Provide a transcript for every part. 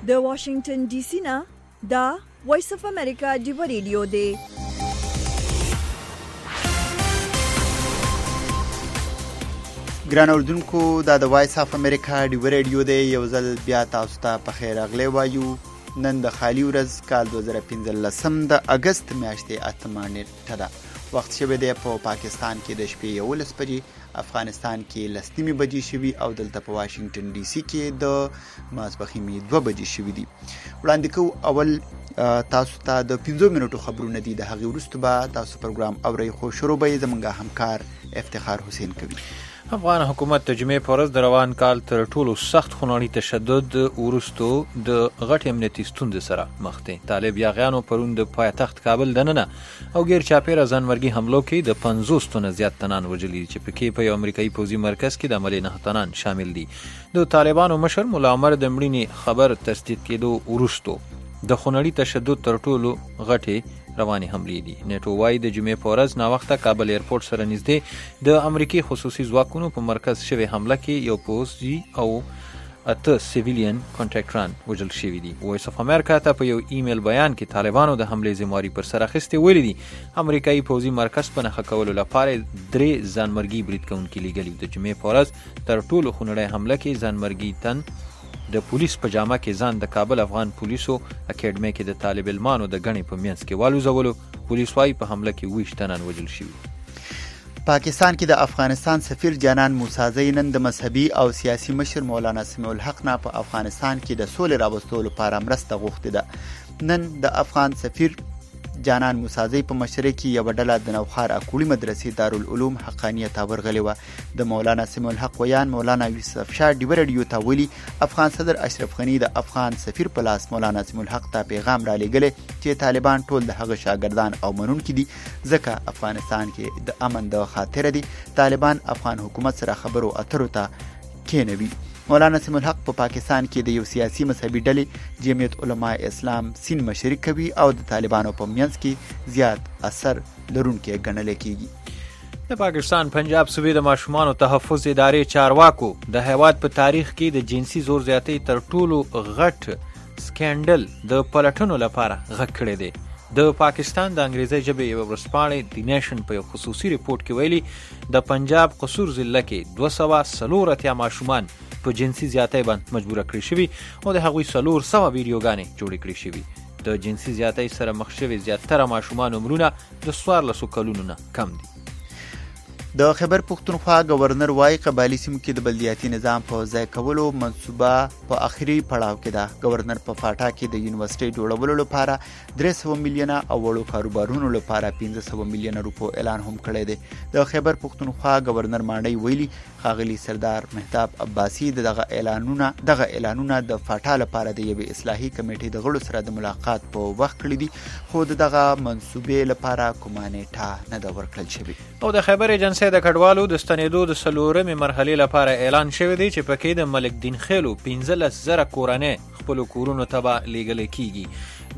د واشنگټن ډي سي نه دا وایس اف امریکا دی ریډیو دی. ګران اوردونکو دا د وایس اف امریکا دی ریډیو دی. یو ځل بیا تاسو ته په خیر راغلی وایو. نن د خالی ورځ کال 2015 د اگست میاشتې 8 نیټه ده. وخت شوی دی په پاکستان کې د شپې 11 بجې، افغانستان کې 10 بجې شوي او دلته په واشنگټن ډي سي کې د ماسپښین 2 بجې شوي دي. وړاندې کوو اول تاسو ته د 15 منټو خبرونه دي. د هغې وروسته به تاسو پروګرام اورئ، خو شروع به یې زموږ همکار افتخار حسین کوي. افغان حکومت د جمعې په ورځ د روان کال تر ټولو سخت خونړي تشدد وروسته د غټ امنیتي ستونزې سره مخ دي. طالب یاغیانو پرون د پایتخت کابل دننه او غیر چاپیره ځانمرګي حملو کې د 50 تنه زیات تنان وژلي چې پکې په یو امریکایي پوځي مرکز کې د عملي 9 تنان شامل دي. د طالبانو مشر مولا عمر د مړینې خبر تصدیق کېدو وروسته د خونړي تشدد تر ټولو غټې رواني حملې دي. نیټو وايي د جمعې په ورځ ناوخته کابل ایرپورټ سره نږدې د امریکای خصوصي ځواکونو په مرکز شوی حمله کې یو پوځي او 8 سیویلین کانټراکټران وژل شوي دي. وایس اف امریکا ته په یو ایمیل بیان کې طالبانو د حملې ذمہواري پر سر اخیستې ویلي دي امریکایي پوځي مرکز په نښه کولو لپاره 3 ځانمرګي برید کوونکي لیږلي. د جمعې په ورځ تر ټولو خونړۍ حمله کې ځانمرګي تن د پولیس په جامه کې ځان د کابل افغان پولیسو اکیډمي کې د طالب علمانو د غني په منځ کې والوزولو. پولیس وايي په حمله کې 20 تنان وژل شوي. پاکستان کې د افغانستان سفیر جانان موسازی نن د مذهبي او سیاسي مشر مولانا سمیع الحق نه په افغانستان کې د سولې راوستلو لپاره مرسته غوښتې ده. نن د افغان سفیر جانان موسازی په مشرۍ کې یو ډله د نوخار اکوړي مدرسې دارالعلوم حقانیه ته ورغلې وه. د مولانا سمیع الحق ویان مولانا یوسف شاه دی ریډیو ته ویلي افغان صدر اشرف غنی د افغان سفیر په لاس مولانا سمیع الحق ته پیغام را لېږلی چې طالبان ټول د هغه شاګردان او منونکي دي، ځکه افغانستان کې د امن د خاطره دي. طالبان افغان حکومت سره خبرو اترو ته کېنوي. مولانا سمیع الحق په پاکستان کې د یو سیاسي مذهبي ډلې جمعیت علماء اسلام سین مشري کوي او د طالبانو په منځ کې زیات اثر لرونکی ګڼل کېږي. د پاکستان پنجاب صوبې د ماشومانو تحفظ ادارې چارواکو د هیواد په تاریخ کې د جنسي زور زیاتۍ تر ټولو غټ سکینډل د پلټنو لپاره غږ کړی دی. د پاکستان د انګریزي ژبې یو ورځپاڼې دی نیشن په یو خصوصي ریپورت کې ویلي د پنجاب قصور ضلع کې 240 ماشومان په جنسي زیاتۍ باندې مجبوره کړی شوي او د هغوی 400 ویډیوګانې جوړې کړې شوي. د جنسي زیاتۍ سره مخ شوي زیاتره ماشومان عمرونه د 14 کلونو نه کم دي. د خیبر پښتونخوا گورنر وايي قبایلی سیمو کې د بلدیاتي نظام په ځای کولو منصوبه په اخري پړاو کې ده. گورنر په فاټا کې د یونیورسيټي جوړولو لپاره 300 میلیونه او وړو کاروبارونو لپاره 1500 میلیونه روپو اعلان هم کړی دی. د خیبر پښتونخوا گورنر ماڼۍ ویلي ښاغلي سردار مهتاب عباسي دغه اعلانونه د فاټا لپاره د یوې اصلاحي کمیټې د غړو سره د ملاقات په وخت کړی دي، خو دغه منصوبې لپاره کومه نیټه نه ده ورکړل شوې. او د خیبر ایجنسۍ د کډوالو د ستنېدو د 4مې مرحلې لپاره اعلان شوی دی چې پکې د ملک دین خیلو 15,000 کورنۍ خپلو کورونو ته به لیږلی کېږي.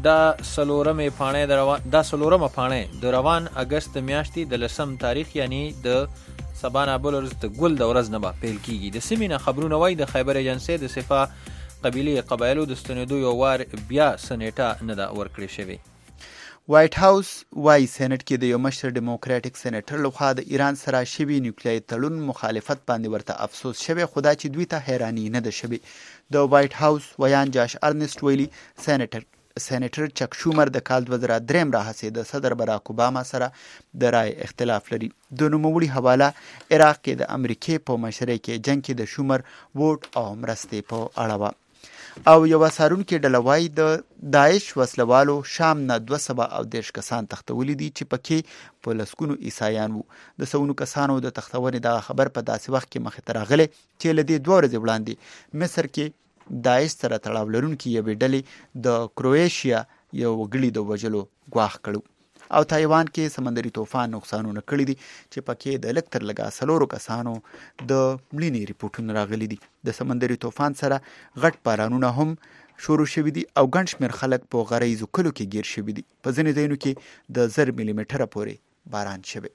دا 4مه پاڼې د روان اګست میاشتې د 10 تاریخ یعنی د سبا نه بل ورځ د ګل د ورځ نه به پیل کېږي. د سیمې نه خبرونه وایي د خیبر ایجنسۍ د صفا قبایلو د ستنېدو یو وار بیا څه نیټه نه ده ورکړې شوې. وایټ هاوس وايي سېنات کې د یو مشر ډیموکراټیک سېنیټر لخوا د ایران سره شوي نیوکلیري تړون مخالفت باندې ورته افسوس شوی، خو دا چې دوی ته حیراني نه ده شوې. د وایټ هاوس ویان جاش ارنسټ ویلي سېنیټر چک شومر د کال 2003 راهیسې د صدر براک اوباما سره د رای اختلاف لري. د نوموړي حواله عراق کې د امریکې په مشرۍ کې جنگ کې د شومر ووټ او مرستې په اړه وه. او یو څارونکي ډله وایي د داعش وسلوالو شام نه 230 کسان تښتولي دي چې پکې په لسګونو عیسایان وو. د سونو کسانو د تښتونې دغه خبر په داسې وخت کې مخې ته راغلی چې له دې 2 ورځې وړاندې مصر کې داعش سره تړاو لرونکي یوې ډلې د کرویشیا یو وګړي د وژلو ګواښ کړو. او تایوان کې سمندري طوفان نقصانونه کړي دي چې پکې د لږ تر لږه 4 کسانو د مړینې ریپورټونه راغلي دي. د سمندري طوفان سره غټ بارانونه هم شروع شوي دي او ګڼ شمېر خلک په غریزو کلو کې ګیر شوي دي. په ځینې ځایونو کې د 1000 ملي میټره پورې باران شوی.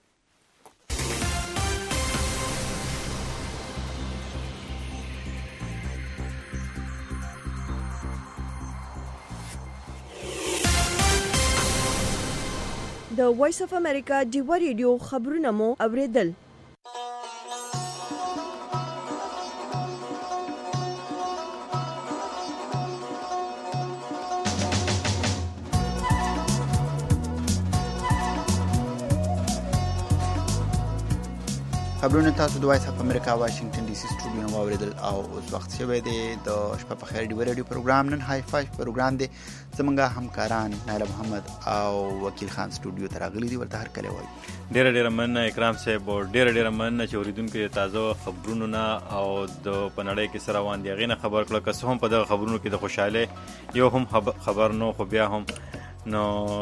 د وایس اف امریکا ډیوا ریډیو خبرونه مو اوریدل. خبرونه تاسو د وایس اف امریکا واشنگټن ډي سي سټوډیو نو اوریدل او اوس وخت شوی دی د شپه په خیر ډیوا ریډیو پروګرام نن های فایو پروګرام دی. زمونږ همکاران نایله محمد او وکیل خان سټوډیو ته راغلي دي. ورته هر کله وایي ډېره مننه اکرام صاحب او ډېره مننه چې اوریدونکو تازه خبرونو نه او د پنړۍ کې سره روان دي غینه خبر کړه که څه هم په دغه خبرونو کې د خوشاله یو هم خبر نو خو بیا هم نو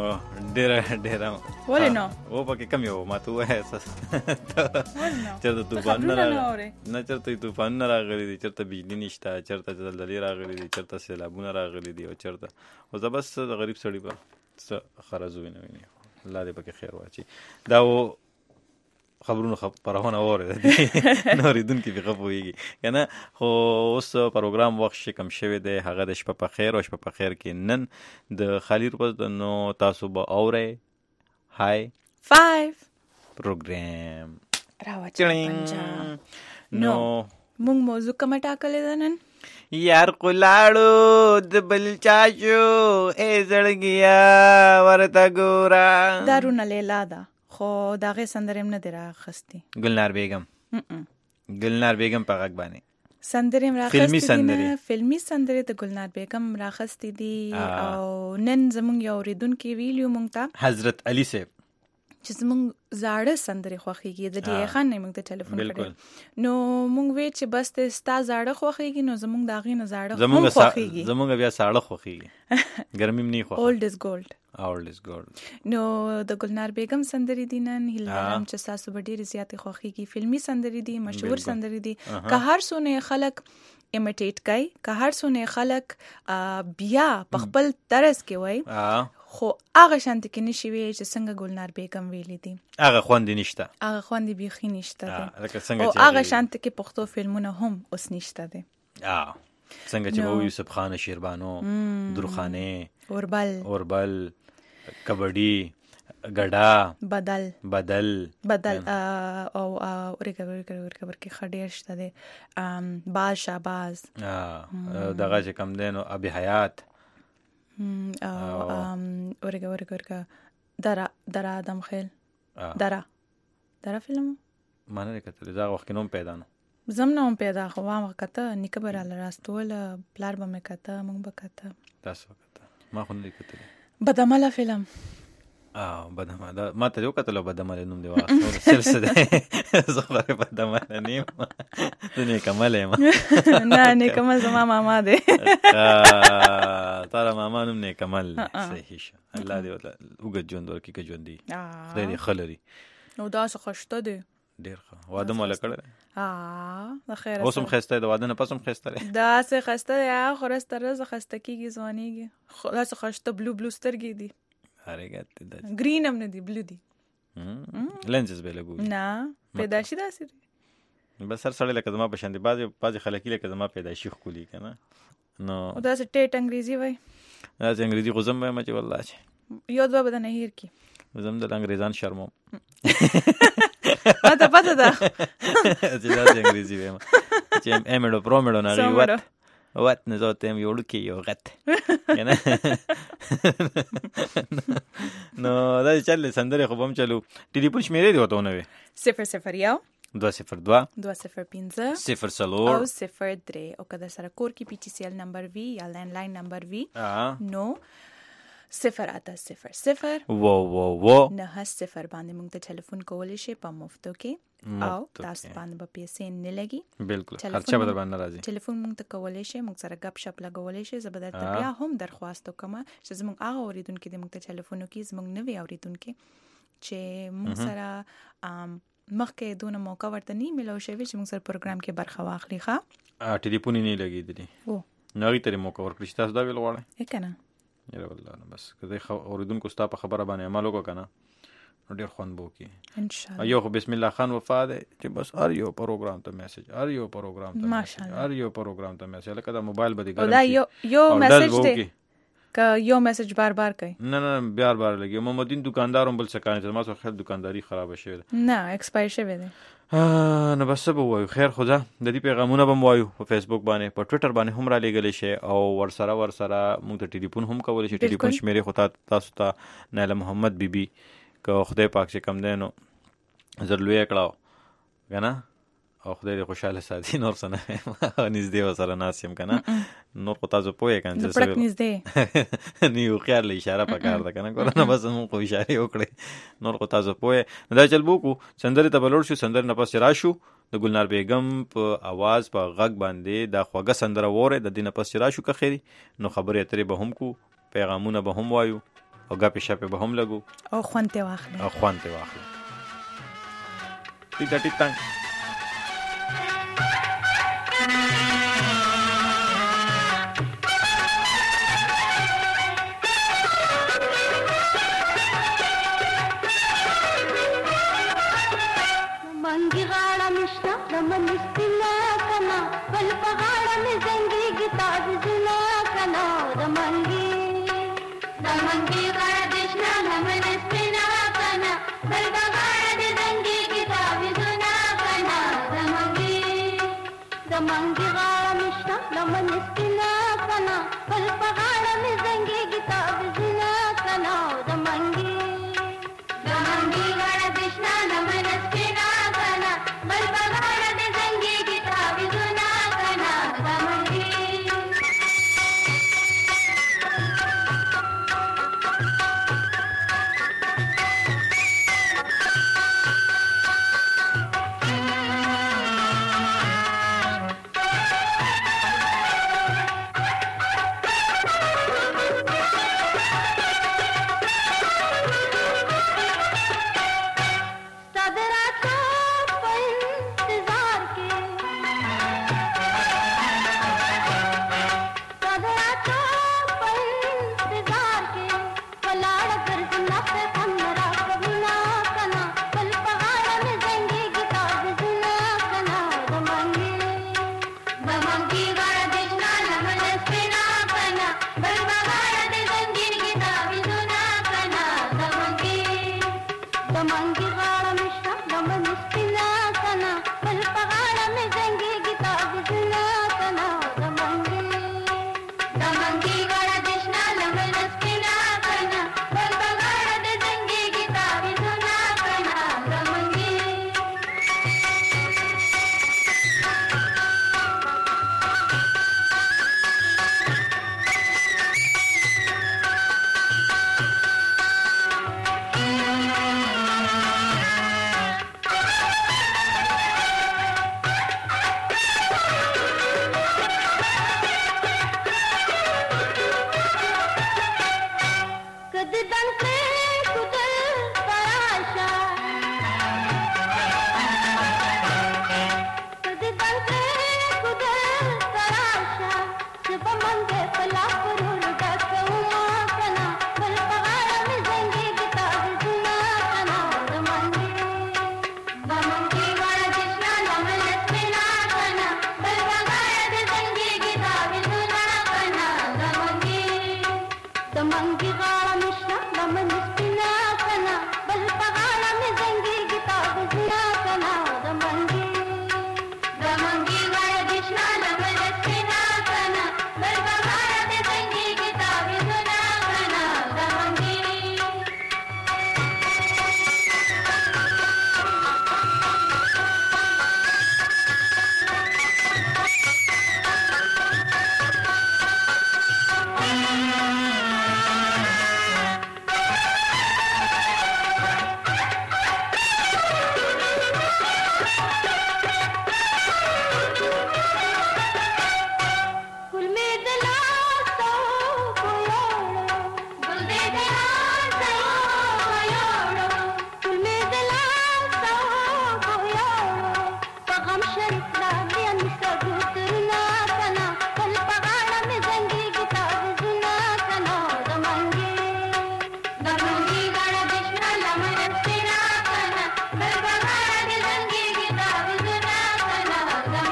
ډېره ولې نو و پکې کم یو ما ته وایې چېرته طوفانونه راغلي دي، چېرته بجلي نشته، چېرته زلزلې راغلي دي، چېرته سیلابونه راغلي دي او چېرته خو زه بس د غریب سړي به څه خرازو وینه ویني الله دې پکې خیر واچي. دا و خبرونو خبرونه اورېده دي نو اورېدونکي پې ښه پوهېږي که نه. خو اوس پروګرام وخت چې کم شوی دی هغه د شپه په خیر او شپه په خیر کې نن د خالي روز نو تاسو به اورئ های فایو پروګرام راوچړینګ. نو مونږ موضوع کومه ټاکلې ده نن؟ یار قلاړو د بل چاشو ای زړګیا ورته ګوره. دارونه لیلا ده خو د هغې سندرې هم نه دی راخستې. ګلنار بیګم په غږ باندې سندرې هم راخستې دي نه، فلمي سندرې د ګلنار بیګم راخستې دي. او نن زمونږ یو اورېدونکي ویلي مونږ ته حضرت علي صاحب چې زمونږ زاړه سندرې خوښېږي د ډي ای خان نه مونږ ته ټلیفون کړی نو مونږ وی چې بس ته ستا زاړه خوښېږي نو زمونږ د هغې نه زاړه هم خوښېږي. زمونږ بیا ساړه خوښېږي ګرمي هم نه خوښه. اولډ از ګولډ. نو د ګلنار بیګم سندرې دي نن. هیله لرم چې ستاسو به ډېرې زیاتې خوښېږي. فلمي سندرې دي، مشهور سندرې دي. که هر څونه خلک ایمیټیټ کوي، که هر څونه خلک بیا په خپل طرز کې وایي، خو هغه شانتې کې نشي ویلی چې څنګه ګلنار بیګم ویلي دي. هغه خوند نشته، هغه خوند بیخي نشته دی. او هغه شانتې کې پښتو فلمونه هم اوس نشته دی. څنګه چې به یوسف خان شیربانو، درخانې، اوربل، کبډي، ګډا، بدل او ورکه ښه ډېر شته دی. باز شهباز، دغه چې کم دی نو ابي حیات ورکه دره آدم خیل دره فلم ما نه دی کتلی. زه هغه وخت کې نوم پیدا نو زم نه هم پیدا خو ما کته نیکه به راله راستوله، پلار به مې کته، موږ به کته. تاسو کته؟ ما خو نه دی کتلی. بدعمله فلم بدعمله ما ته یو کتلو. بدعمله نوم دی واخ سلسله ده زه خو بدعمله نیم زه نیکمل یم. نه نیکمل زما ماما دی. تاره ماما نوم نیکمل. صحیح شه. الله دې اوږد ژوند ورکړي که ژوندي خدای دې ښه لري. نو داسې ښه شته دی ډېر ښه. واده مو هله کړی دی؟ د خیره اوس هم ښایسته دی، د واده نه پس هم ښایسته دی. داسې ښایسته دی خو ورځ تر ورځه ښایسته کېږي، ځوانېږي. داسې ښایسته بلو سترګې دي، ګرین هم نه دي، بلو دي. لینزز به لګوي. نه پیدایشي داسې دی. بس هر سړی لکه زما په شان دی. بعضې خلک لکه زما پیدایشي ښکلي که نه. نو داسې ټیټ انګریزي وایي. داسې انګریزي خو زم وایم چې والله چې یو دوه به د نه هیر کړي. زم د انګریزان شرموم. ما ته پته ده چې داسې انګریزي وایم چې امیډو پرومیډو نه هغې وات نه زه ته یم یو وړوکی یو غت که نه. نو داسې چل دی. سندرې خو به هم چلو. ټلیفون شمېرې دې ورته ونوې؟ 001 202 205 04 او 03. او که در سره کور کې PTCL نمبر وي یا لینډلاین نمبر وي نو 0800 90 باندې موږ ته ټلیفون کولی شي په مفتو کې او تاسو باندې به پیسې نه لګي. بالکل خرچه به در باندې راځي. ټلیفون موږ ته کولی شي، موږ سره ګپ شپ لګولی شي. زه به درته بیا هم درخواست وکړم چې زموږ هغه اورېدونکي دې موږ ته ټلیفون وکړي، زموږ نوي اورېدونکي چې موږ سره مخکې دونه موقع ورته نه میلاو شوې چې موږ سره پروګرام کې برخه واخلي. ښه ټلیفون یې نه لګېدلي نو هغې ته یې موقع ورکړي چې تاسو دا ویل غواړئ که نه. یاره والله نه بس که دی اورېدونکو ستا په خبره باندې عمل وکړو که نه نو ډېر خوند به وکړي انشاءالله. یو خو بسم الله خان وفا دی چې بس هر یو پروګرام ته میسج، هر یو پروګرام ته میسج، هر یو پروګرام ته میسج. لکه دا موبایل به دې ګرم شي یو میسج دی که یو میسج بار بار کوي؟ نه بار بار لګي. محمد الدین دکاندار هم بل څه کوي چې ما څو خیر دکانداری خراب شوی ده. نه ایکسپایر شوی دی. نو بس به وایو خیر خدا د دې پیغامونه به وایو په فیسبوک باندې په ټوئیټر باندې هم را لېږلی شي او ورسره موږ ته ټلیفون هم کولی شي. ټلیفون شمیرې خو تاسو ته نایله محمد بیبي که خدای پاک چې کم دی نو زر لویه کړه که نه او خدای دې خوشحاله ساتي. نور څه نه نږدې ورسره ناست یم که نه نور خو تاسو پوهې که د پړک نږدې نه یو خیال له اشاره پکار ده که نه ګوره نه بس مونږ خو اشارې وکړې نور خو تاسو پوهې. نو دا چل به وکړو سندرې ته به لوړ شو. سندرې نه پس چې راشو د ګلنار بیګم په اواز په غږ باندې دا خوږه سندره وورئ. د دې نه پس چې راشو که خیري نو خبرې اترې به هم کو پیغامونه به هم وایو او ګپې شپې به هم لګو او خوند ترې واخلو. ټیک دا ټیک تانګ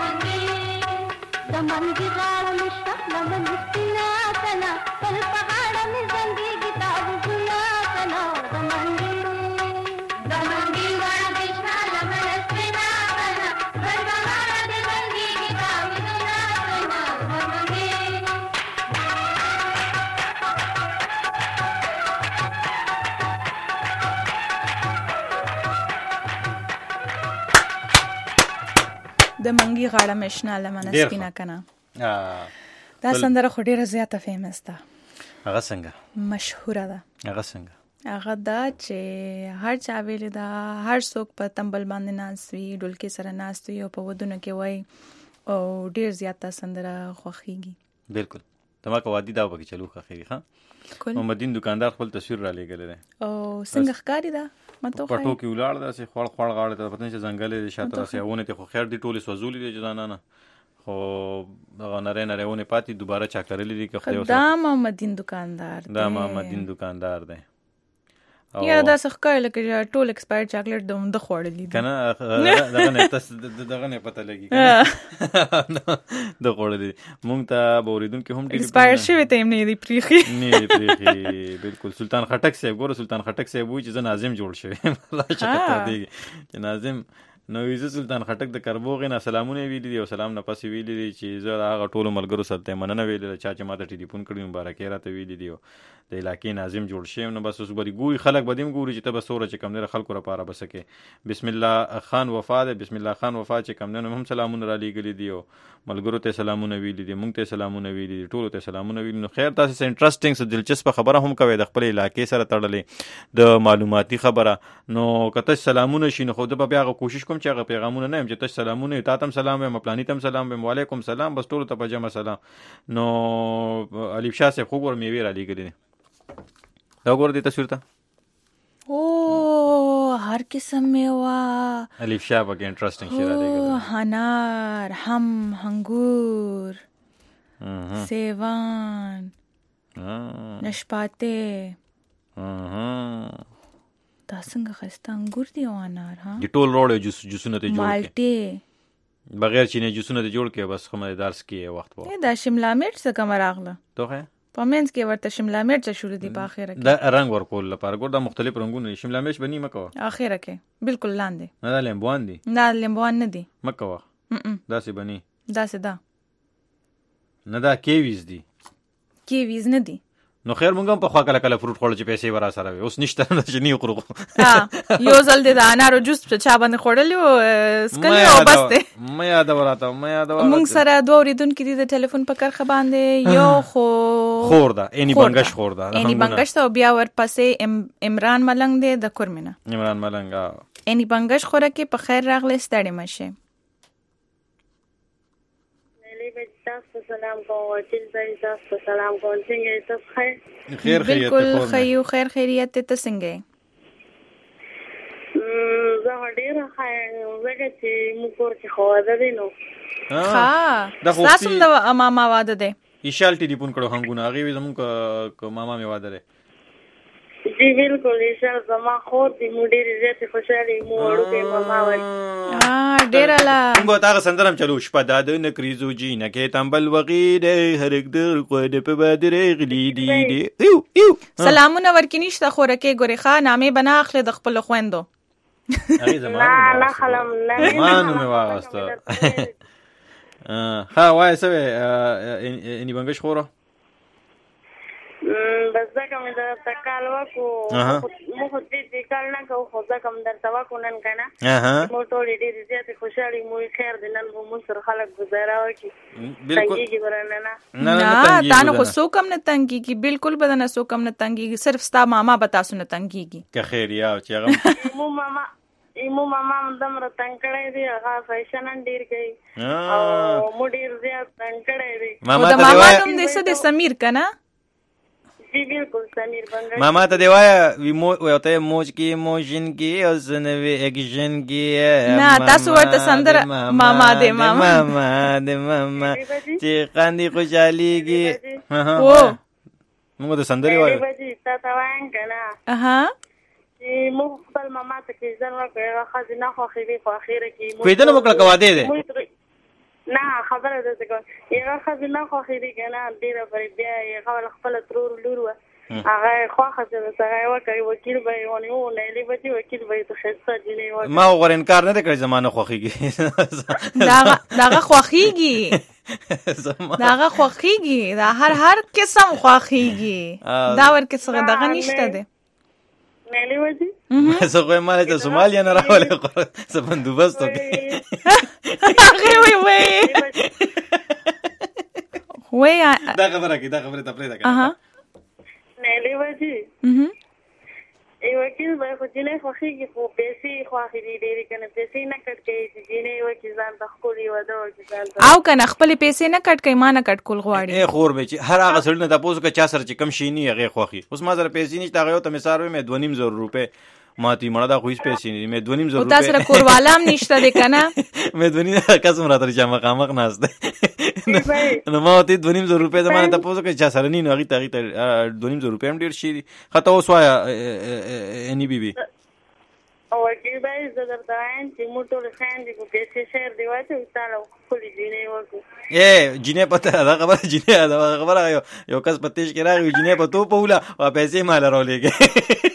منګي غاړه مشته لمن سپینا کنا پل پغاړه د منګي غاړه مشنا لمنه سپینه کنه دا سندره خو ډیره زیاته فیمس ده. هغه څنګه مشهوره ده؟ هغه دا چې هر چا ویلې ده، هر څوک په تمبل باندې ناست وي، ډولکې سره ناست وي او په ودونه کې وای او ډیر زیاته سندره خوښیږي. بالکل تما کو وادي دا وکړي چلو خوښیږي. ها محمدین دکاندار خپل تصویر را لګل دي او څنګه ښکاری ده مته پټو کې ولاړ ده چې خړ غاړه ته پته چې ځنګل دي شاته راسيونه ته خو خیر دي ټولې سوزولې دي ځانانه خو هغه نره پاتې دوباره چا کړلې دي که خو دا محمدین دکاندار دی یا دا څخه لکه ټول ایکسپایر چاکلیټ د خوړلې دي کنه دغه نه پته لګي د خوړلې مونږ ته بوریدون کې هم ایکسپایر شوی ته نه دی پریخي بالکل سلطان خټک صاحب ګوره سلطان خټک صاحب وی چې ناظم جوړ شوی راشه دی چې ناظم نو ویزه سلطان خټک د کربوغې نه سلامونه ویلي دي او سلام نه پسې ویلي دي چې زه هغه ټولو ملګرو سره ته مننه ویلې چا چې ماته ټلیفون کړی مبارکي راته ویلي دي د علاقې ناظم جوړ شوی نو بس اوس بری ګوري خلک به دیم ګوري چې ته به سوره چې کم نه خلکو لپاره بسکه بسم الله خان وفا ده بسم الله خان وفا چې کم نه هم سلامونه را لېګلي دي او ملګرو ته سلامونه ویلي دي مونږ ته سلامونه ویلي دي ټولو ته سلامونه ویلي. نو خیر تاسو انټرېسټینګ څه دلچسپ خبره هم کوي د خپل علاقې سره تړلې د معلوماتي خبره نو کته سلامونه شي نو خو د بیا کوشش کوم چې هغه پیغامونه نه هم چې تاسو سلامونه تاسو سلام وایم پلاني تم سلام وایم وعلیکم سلام بس ټولو ته په جمع سلام. نو الف شاه صاحب خو ور میوي را لېګلي دا ګور دي تصویر ته او هر قسم میوه الف شاه پکې انټرېسټینګ شي را لېګلي انار هم انګور سیوان نشپاته دا څنګه خسته انګور دی او انار ها د ټول روړ جوسونه ته جوړ مالټه بغیر چینه جوسونه ته جوړ کې بس خمه درس کې وخت وو دا شملا مرچ څه کوم راغله توخه پمنس کې ورته شملا مرچ شروع دي په اخره کې دا رنگ ورکول لپاره ګور دا مختلف رنگونه شملا مرچ بنی مکو اخره کې بالکل لاندې نه دا لیمبوان دي نه لیمبوان نه دي مکو دا سی بنی دا سی دا نه دا کیویز دي کیویز نه دي نو خیر مونږ هم په خوا کله فروټ خوړل چې پیسې ورا سره وي اوس نشته چې نه خورو یو ځل د انارو جوس په چا باندې خوړل او سکل او بس ته مې یاد وراته مونږ سره دوه اوریدونکو د ټلیفون په کرخه باندې یو خور دا اني بنگش خور دا اني بنگش ته بیا ور پسې عمران ملنګ دی د کورمنه عمران ملنګ اني بنگش خوره کې په خیر راغله ستړي مشه تاسو سلام کوم چې تاسو سلام کوم څنګه تاسو خیر خیریت بالکل خیریت ته څنګه زه ډیره خیر وګورئ چې موږ ورته خو ده دینو ها تاسو د ماما واده ده ایشال ټلیفون کړو هنګونه هغه زموږ ماما می واده ده جی بالکل ایشال زما خور دی مو ډیره زیاته خوشاله مو وړو ماما وای ډیره لا موږ تاغه سندرم چلو شپه د نکریزو جی نه کې تمبل وغید هرګ در خو د په بدرې غلی دی یو سلامونه ورکینشته خورکه ګوري خان نامې بنا اخله د خپل خويندو نه خلم نه مانو می واغسته ها وای سوي اني بنگش خوره بس دا کوم د تکال وکو مو خو دې کال نه کو خو دا کوم درته وکو نن کنه مو ټول دې زیاته خوشالي مو خیر دې نن مو سره خلک گزاره وکي بالکل نه تا نو خو سو کم نه تنګي کی بالکل بدن سو کم نه تنګي صرف ستا ماما بتا سن تنګي کی که خیر یا چې هغه مو ماما دم را تنګړې دی هغه فیشن ډیر کوي او مو ډیر زیات تنګړې دی ماما ته دې څه د سمیر کنه جی بالکل سمیر بنگش ماما ته دی وای وته موج کی موشن کی او سنوي اکشن کی نه تاسو ورته سندر ماما دې ماما چې قاندي خوشاليږي او موږ د سندري وای بجی تا وان کنه چې مو خپل ماما ته کې ځن ورکړه خزینه خو خېږي خو اخیره کې کوي دنه وکړه کوا دې نه خبره ده څنګه یو خزینه خو خېږي کنه ډیره پر بیا یې خپل ترور لور هغه خو خزینه سره وکړي وکیل به ونیو نه لې بچي وکیل به ته خسته دي نه ما غوړ انکار نه کړی زمانه خوخيږي داغه خوخيږي داغه خوخيږي دا هر قسم خوخيږي دا ورکه څنګه دغه نشته ده مېلې وځي زه خو مال ته سومالیا نه راولې څه بندوبست وکړي هغه وای دا خبره ته پرې اها نه لیوځي وکیل به خو جنې خوښیږي خو پیسې خوښې دي ډېرې کنه پیسې نه کټ کوي چې جنې وکیل ځان ته ښکلي وده وکیل ځان ته او کنه خپل پیسې نه کټ کوي ما نه کټ کول غواړي خور به چې هر هغه سړی نه تاسو که چا سره چې کم شي نه هغه خوخي اوس ما سره پیسې نشته هغه ته مثال مې 2.5 روپے ماتی مړه دا خو هیڅ پیسې نه مې 2.5 روپے تاسو سره کوروالا هم نشته دی کنه مې 2.5 قسم راته چې مقامق ناشته نو ما ته 2.5 روپے زمانه ته پوسو کې چا سره نه هغه ته 2.5 روپے هم ډیر شي خطا اوس وایا اني بيبي او کې به زه درته وایم چې موږ ټول خان دي کو پیسې شهر دی واته تعالی خپل جینې وکړو جینې پته دا خبره جینې دا خبره یو کس پتیش کې راغی جینې په تو پوله او پیسې مال راولېږي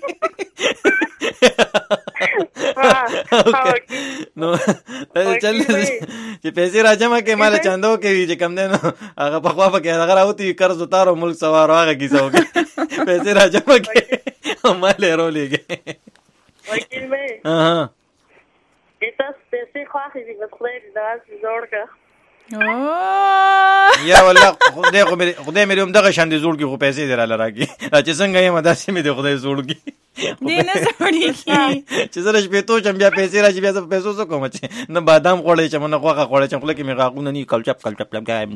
نو چل چې پیسې راجمه کې مال چاندو کې چې کم دینو هغه په خوا کې هغه راوتی قرض اتارو ملک سوار هغه کیسه وکړي پیسې راجمه کې مال راولېږي وکیل به تاسو پیسې خواخې دي بس خدای دې دا زوړ کا یا والله خدای مې هم دغه شان دي زوړ کې خو پیسې دراله راکې چې څنګه یې مداسې مې دې خدای زوړ کې دې نه زوړېږي چې زه شپېتو چم بیا پیسې راشي بیا زه په پیسو څه کوم چې نه بادام خوړی چې نه غوښه خوړی چې خوله کې مې غاښونه نه کلچپ لګایم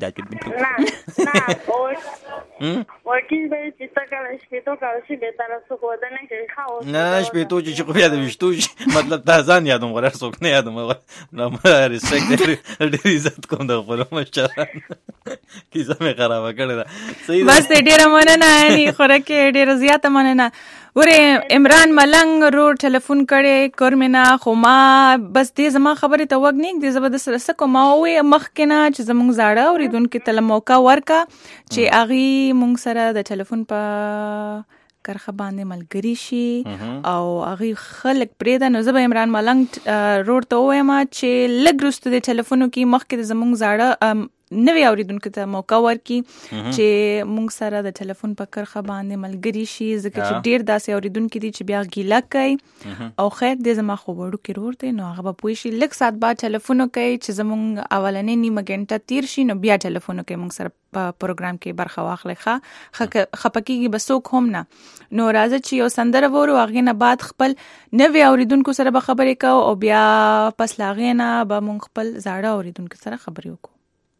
وکیل به چې تا کله شپېتو کال شي بهتره څوک وده نه کوي ښه نه شپېتو چې خو بیا د ویشتو شي مطلب دا ځان یادوم غوره څوک نه یادوم ریسپیکټ ډېر عزت کوم د خپلو مشرانو کیسه مې خرابه کړې ده بس ډېره مننه یعنې خوراکې ډېره زیاته مننه ورې عمران ملنګ رو ټلیفون کړی کور مې نه خو ما بس دې زما خبرې ته وږ نه ږدي زه به د سره څه کوم ما وویې مخکې نه چې زموږ زاړه اورېدونکي ته له موقع ورکه چې هغې موږ سره د ټلیفون په کرښه باندې ملګري شي او هغې خلک پرېږده نو زه به عمران ملنګ روډ ته ووایم چې لږ وروسته د ټلیفونو کې مخکې د زموږ زاړه نوی اوریدونکو ته موقع ورکړي چې موږ سره د ټلیفون په کرښه باندې ملګري شي ځکه چې ډېر داسې اوریدونکي دي چې بیا ګیله کوي او خیر دې زما خو وړوکی ورور دی نو هغه به پوه شي لږ ساعت بعد ټلیفون کوي چې زموږ اولنۍ نیمه ګنټه تیر شي نو بیا ټلیفون کوي موږ سره په پروګرام کې برخه واخلي خفه کېږي به څوک هم نه نو راځه چې یو سندره وورو هغې نه بعد خپل نوي اوریدونکو سره به خبرې کوو او بیا پس له هغې نه به موږ خپل زاړه اوریدونکو سره خبرې وکړو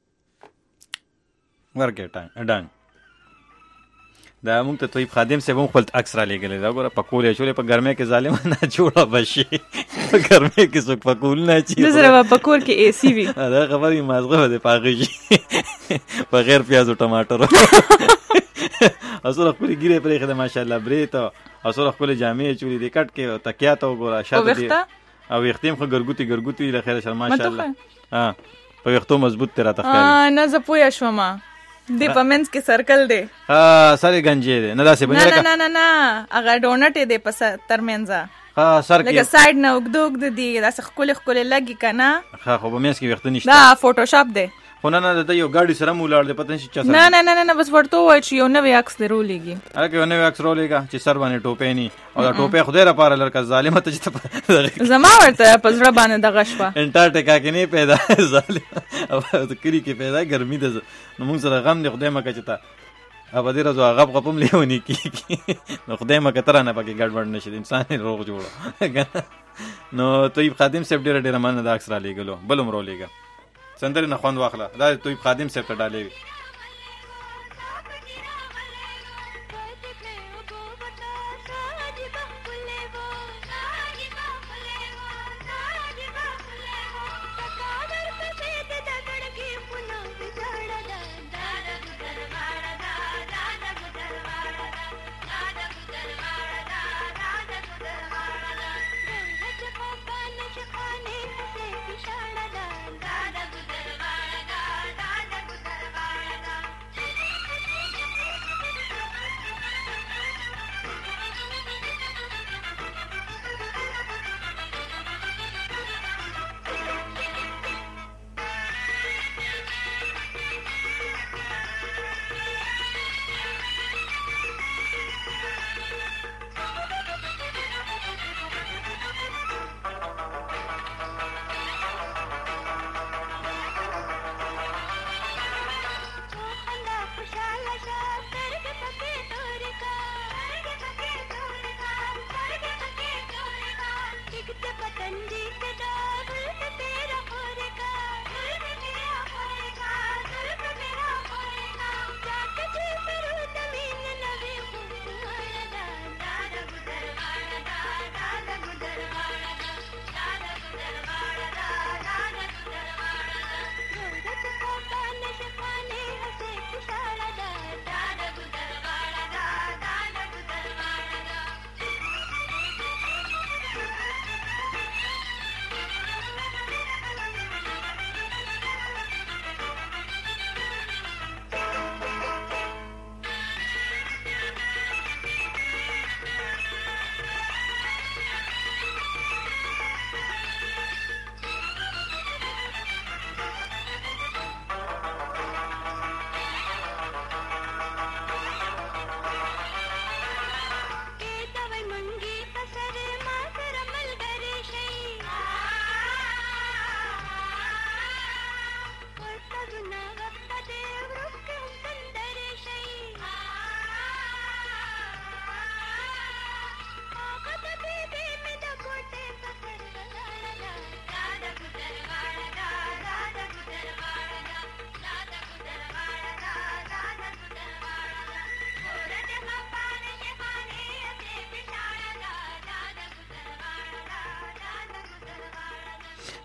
ورکې ډنګ دا موږ ته طیب خادم صاحب هم خپل عکس را لېږلی دا ګوره پکول یې شولې په ګرمۍ کې ظالمه نه جوړه به شي په ګرمۍ کې څوک پکول نه اچي د سره به په کور کې اے سی وي دا خبرې مازغه به دې پاغې شي بغیر پیاز او ټماټر اصل خپلې ګیرې پرېښې ده ماشاءالله برې ته اصل خپلې جامې یې چولې دې کټ کې تکیا ته وګوره شاته دې او ویښتې هم ښه ګرګوتي له خیره سره ماشاءالله په ویښتو مضبوط ترې راته ښکاري نه زه پوه شوم دی په منځ کې سرکل دی سر یې گنجې دی نه داسې نه هغه ډونټ یې دی په ترمنځه سر کې لکه سایډ نه اوږده دی داسې ښکلې لګي که نه خو په منځ کې ویښته نشته دا فوټوشاپ دی خو نه د یو ګاډي سره مو ولاړ دی پته نشي چا سره نه بس ورته ووایه چې یو نوی عکس دې رولېږي هلکه یو نوی عکس رولېږه چې سر باندې ټوپۍ ني او دا ټوپۍ خدای راپاره لرکه ظالمه ته چې زما ورته په زړه باندې دغه شوه انټارکټیکا کې نه پیدا ظالم او کلي کې پیدا ګرمي ده نو موږ سره غم دی خدای مکه چې ته ابدي رضا غب هم لیونی کېږي نو خدای مکه ته رانه پکې ګډوډ نه شي انسان یې روغ جوړه نو طیب خادم صاحب ډېره مننه دا عکس را لېږلو بل هم رولېږه سندرې نه خوند واخله دا طیب خادم صاحب ته ډالې وي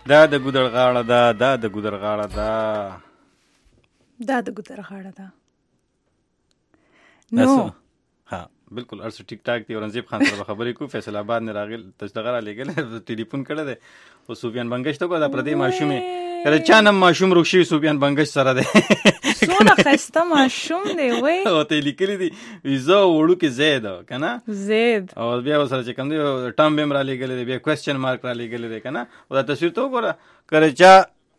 دا د ګودر غاړه ده، دا د ګودر غاړه ده، دا د ګودر غاړه ده. نو ها بالکل ارسو ټیک ټاک دی. اورنګزیب خان سره خبرې کو، فیصل آباد نه راغل تشدغه را لګل ټلیفون کړه ده او سفیان بنگش ته کو دا پردې ماشومه کله چانم ماشوم روښي سفیان بنگش سره ده سونه خسته ماشوم دی وای او ته لیکلی دی ویزا وړو کې زید کنه زید او بیا وسره چې کوم دی ټام بیم را لګل دی، بیا کوېسچن مارک را لګل دی کنه او دا تصویر ته وګوره کړه چا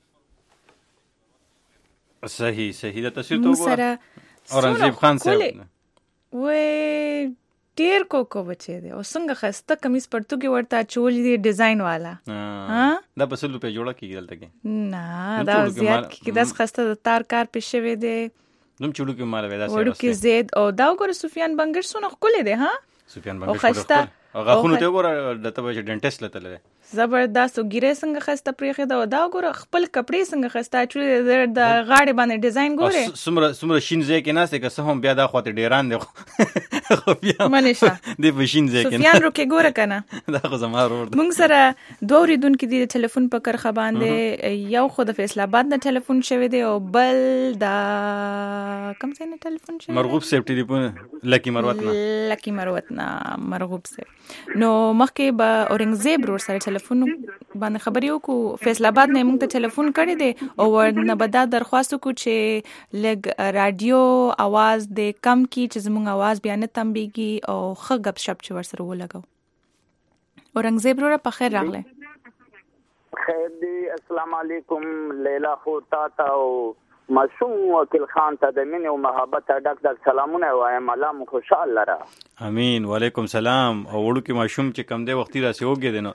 صحیح دا تصویر ته وګوره اورنګزیب خان سره وای ډیر کو بچی دی او څنګه خسته کمیس پړتو کې ورته چول دی ډیزاین والا. ها دا په سلو په جوړه کې دلته کې نه دا زیات کې داس خسته د تار کار پښې دی نوم چړو کې مال ودا سره وړو کې زید او دا وګوره سفیان بنگش سونه خولې دی. ها سفیان بنگش خسته او غاخونه ته وګوره دته به ډنټیسټ لته لري زبردست او ګیره څنګه خسته پریخه دا دا وګوره خپل کپڑے څنګه خسته چول د غاړې باندې ډیزاین ګوره سمره شینځه کې ناسه که سه هم بیا دا خواته ډیران دی خو بیا منشه دی په شینځه کې سفیان روکه ګوره کنه دا خو زما ورور مونږ سره دوه ریدونکو دی ټلیفون په کرخه باندې یو خو د فیصل آباد نه ټلیفون شوی دی او بل دا کوم څه نه ټلیفون شوی مرغوب صاحب ټلیفون لکی مروتنا مرغوب صاحب. نو مخکې به اورنګزیب ور سره ټلیفون باندې خبرې وکړو، فیصل آباد نه موږ ته ټلیفون کړی دی او ورنه به دا درخواست وکړو چې لږ رادیو आवाज دې کم کی چې زموږ आवाज بیا نه تمبيږي او ښه غب شپ چې ور سره ولګو. اورنګزیب ور په خیر راغله. خیر دی. السلام علیکم لیلا خو تا او مشوم وکیل خان ته د مینې او محبت ډک سلامونه وایم. الله مو خوشاله را. امین. وعلیکم سلام. او وړو کې مشوم چې کم دی وختي راسي وګې دینو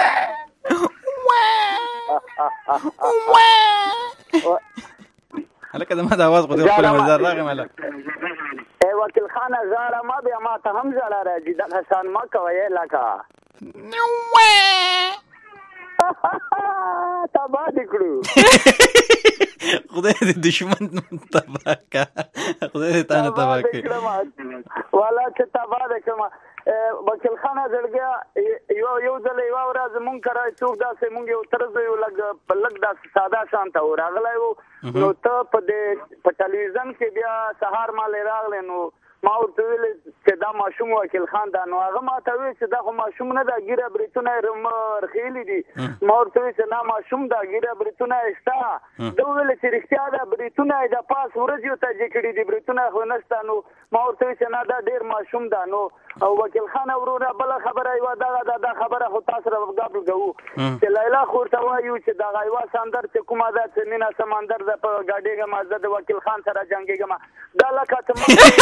هلکه دما د आवाज خو دې خپل مزار راغی مله اے وکیل خان زړه ما بیا ما ته هم زړه راځي د حسن ما کوي لکه تبا دکړو خدای دې دشمن تبا کا خدای دې تانه تبا کا والا چې تبا دکما وکیل خان زړګیا یو ځل یو ورځ مونږ کرای څوک داسې مونږ یو طرز یو لګ داسې ساده شانته راغلی وو نو ته په ټلویزیون کې بیا سهار مال راغلی نو ما ورته ویل چې دا ماشوم وکیل خان دا نو هغه ما ته ویل چې دا خو ماشوم نه دا ګیره بریتونه رخیلي دي ما ورته ویل چې نه ماشوم دا ګیره بریتونه شته دا ویل چې رښتیا دا بریتونه د پاس ورځو ته چې کړي دي بریتونه خو نشته نو ما ورته ویل چې نه دا ډیر ماشوم دا نو او وکیل خان ورونه بل خبره یو دا خبره خو تاسو راغاب لګو چې لیلا خور ته وایو چې دا غایوا ساندر چې کومه ده چې مینا سمندر د په گاډیګه مازه د وکیل خان سره جنگيګه ما دا لکه ته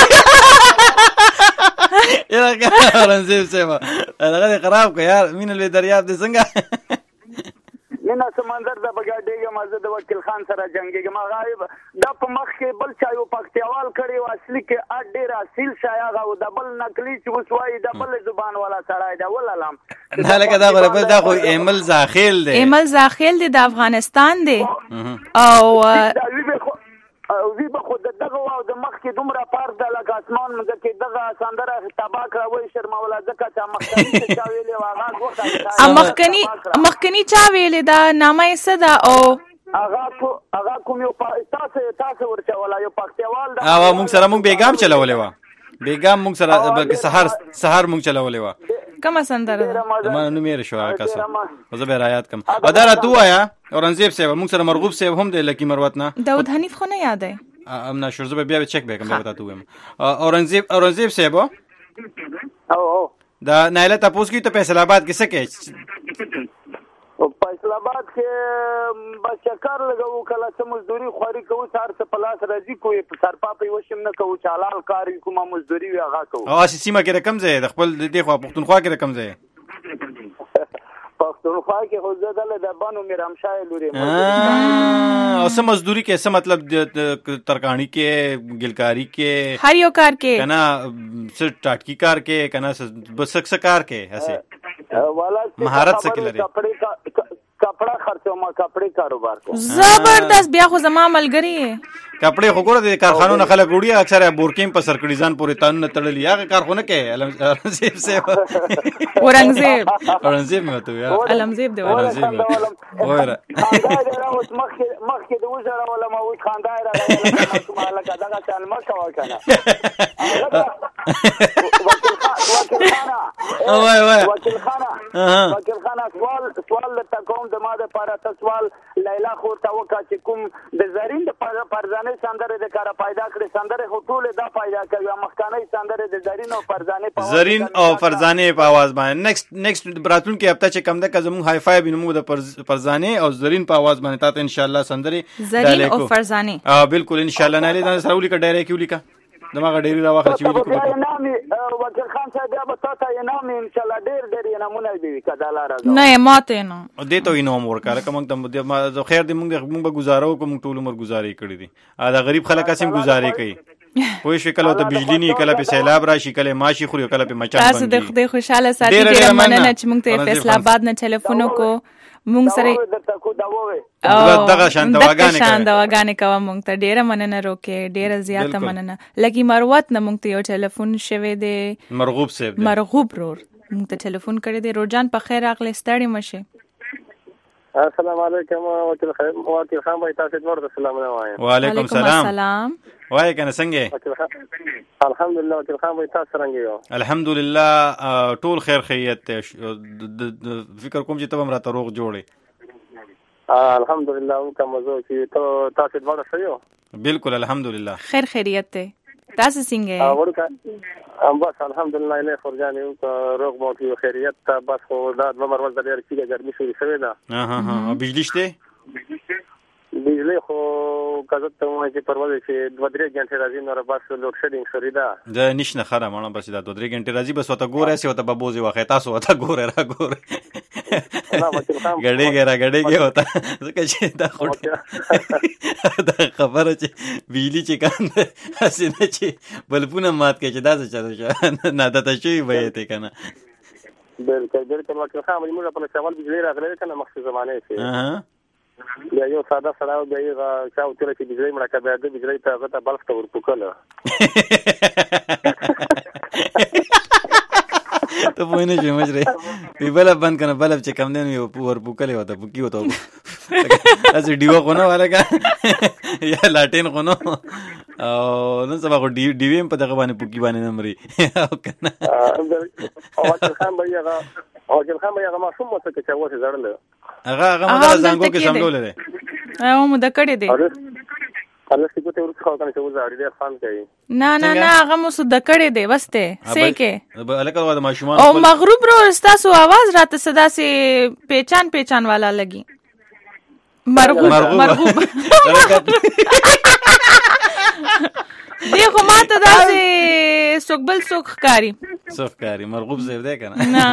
یاره اورنګزیب صاحب هغه خراب کو یار مين له دریاب دې څنګه مینا سمندر د بغاډیګه مازه د وکیل خان سره جنگيګه ما غایب د په مخ کې بل چا یو پختیوال کړي او اصلي کې اډیر اصل شایغه او د بل نقلی چې وسوي د بل زبان والا سړی دا ولالم نه لکه دا غره دا خو ایمل زاخیل دی د افغانستان دی او وی به خود دغه او د مخ کې دومره پار د لګ اسمان مګه کې دغه سندره تباک راوي شرم ولا ځکه چې مخکنی چا ویلې واغاز وخت مخکنی چا ویلې دا نامه صدا او هغه کوم یو تاسو ورچا ولا یو پختیوال دا او موږ سره موږ بیګام چلولې و بیګام موږ سره بلکې سحر موږ چلولې و کومه سندره ما نو مې رشوه کاسه زه به رایات کم اداره تو آیا اورنګزیب صاحب موږ سره مرغوب صاحب هم دی لکی مروتنا داود حنیف خو نه یاد دی ام نه شورزه به بیا چک بکم بیا تاسو ویم اورنګزیب صاحب او دا نایله تاسو کی ته فیصل آباد کې سکه فیصل آباد کې بس چکر لګو کله چې مزدوري خوري کوو سار څه پلاس راځي کوی سرپا په وشم نه کوو چالال کاری کومه مزدوري وی هغه کوو او سیمه کې رقم زه د خپل د خو پښتونخوا کې رقم زه پښتونخوا کې خو زدل د بانو میرامشاه لوري او سم مزدوري کې څه مطلب ترکانی کې ګلکاری کې هر یو کار کې کنه څه ټاټکی کار کې کنه بس کار کې هسه مهارت څه کې لري کپڑا خرڅو ما کپڑے کاروبار کوم زبردست بیا خو زما ملګری کپڑے خو ګوره د کارخانو نه خلک وړي اکثره بورکیم په سر کړي ځان پورې تانونه تړلي هغه کارخونه کې علمزیب سے اورنګزیب مې وته یا علمزیب دی علمزیب وایره خاندای راوس مخکې د وزره ولا ما وښ خاندای راغلی مالک دغه چل مکه وکنه وکیل خانه سوال تکوم د ما د پاره تسوال لیلا خو تا وکا چې کوم د زرین د فرزانه سندره د کار پیدا کړې سندره خو ټول دا پیدا کوي مخکانه سندره د زرین او فرزانه په زرین او فرزانه په आवाज باندې نیکست براتون کې هفته چې کم ده که زموږ های فای بینمو د فرزانه او زرین په आवाज باندې تاسو ان شاء الله سندره زرین او فرزانه بالکل ان شاء الله نه لیدل سره ولیکه ډایره کې ولیکه دماغه ډیری راوخه چې ولیکو وکیل خان صاحب بیا به تاسو یې نام ان شاء الله ډیر نمونه دی کداله راځو نه ماته نه دې ته انعام ورکاله کوم ته خیر دې موږ به گزارو کوم ټول عمر گزارې کړې دي دا غریب خلک اسیم گزارې کوي پوه شو کله ته بجلی نه کله په سیلاب راشي کله ماشي خوري کله په مچان تاسو د خدای خوشاله ساتي ډیر مننه چې موږ ته فیصل آباد نه ټلیفون وکړو مونږ سره دغه شان دواګانې کوه مونږ ته ډیره مننه روکې ډیره زیاته مننه لکه مروت نه مونږ ته یو ټلیفون شوی دی مرغوب صاحب مرغوب رور مونږ ته ټلیفون کړی دی روجان په خیر راغلی ستړي مشه السلام علیکم وکیل خان بھائی تاسو ته ورته سلام نه وایم وعلیکم السلام وای کنه څنګه الحمدلله وکیل خان بھائی تاسو څنګه یو الحمدلله ټول خیر خیریت فکر کوم چې ته هم راته روغ جوړې الحمدلله کوم زه چې تاسو ته ورته شو بالکل الحمدلله خیر خیریت ته تاسو څنګه ورکه بس الحمدلله له فرجان یو روغ مو کې خیریت بس خو دا د مرول د ډیر کیږي ګرمي شوې شوې ده او بجلی شته بجلی خو کزت ته وایي چې پرواز چې 2-3 غنټه راځي نو بس لوډ شیډینګ شوې ده دا نشنه خره مانه بس دا 2-3 غنټه راځي بس وته ګوره سي وته بابوزي واخه تاسو وته ګوره را ګوره غړېږي وته ځکه چې دا دا خبره چې بجلی چې کنده اسنه چې بلپونه مات کې چې دا څه چاره نه دا ته شي وایي ته کنه بالکل وکیل خان موږ په چاول بجلی راغلی کنه مخکې زمانه کې بیا یو ساده سره بیا یې چاو تر چې بجلی مړه کبه د بجلی ته غته بلف ته ورپوکله ته پوه نه شې مجرې بلف بند کنه بلف چې کم دی نو ورپوکلی وته پوکي وته اسې ډیوه خو نه والګه یا لاټین خو نه او نن سبا خو ډیویم په دغه باندې پوکي باندې نه مري او کنه وکیل خان به هغه ماشوم مو څه کې چاوته زړل هغه مده زنګو کې سمګول دي او مده کړی دی الله څه کوته ورڅ خو کنه چې وزاړي ډیر فان کوي نه هغه مو سود کړی دی وسته سې کې الکه د ماشومان او مغروب رو استاسو आवाज راته صدا سي پہچان والا لګي مرغوب دیکھو ماته داسې سوکبل سوکخکاری مرغوب زیب دی کنه نه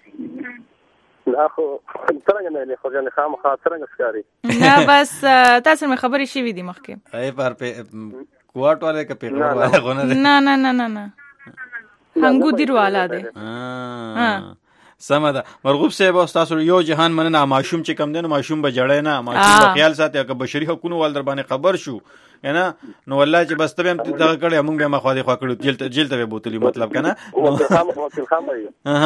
خو څنګه نه خو ځنه خام خاطرنګ ښکاری نه بس تاسو مې خبرې شوې دي مخکې ای پر کوارټ والے کا پیغور والا غونه نه هنګو دی والا دی سمه ده مرغوب صاحب تاسو یو جهان مننه ماشوم چې کم دنه ماشوم به جړې نه ماشوم په خیال ساتي که بشري حقوقو ول در باندې خبر شو کنه نو والله چې بس ته هم دغه کړي موږ به ما خو دې خو کړو جیل ته بوتلی مطلب کنه وکیل خان بھائی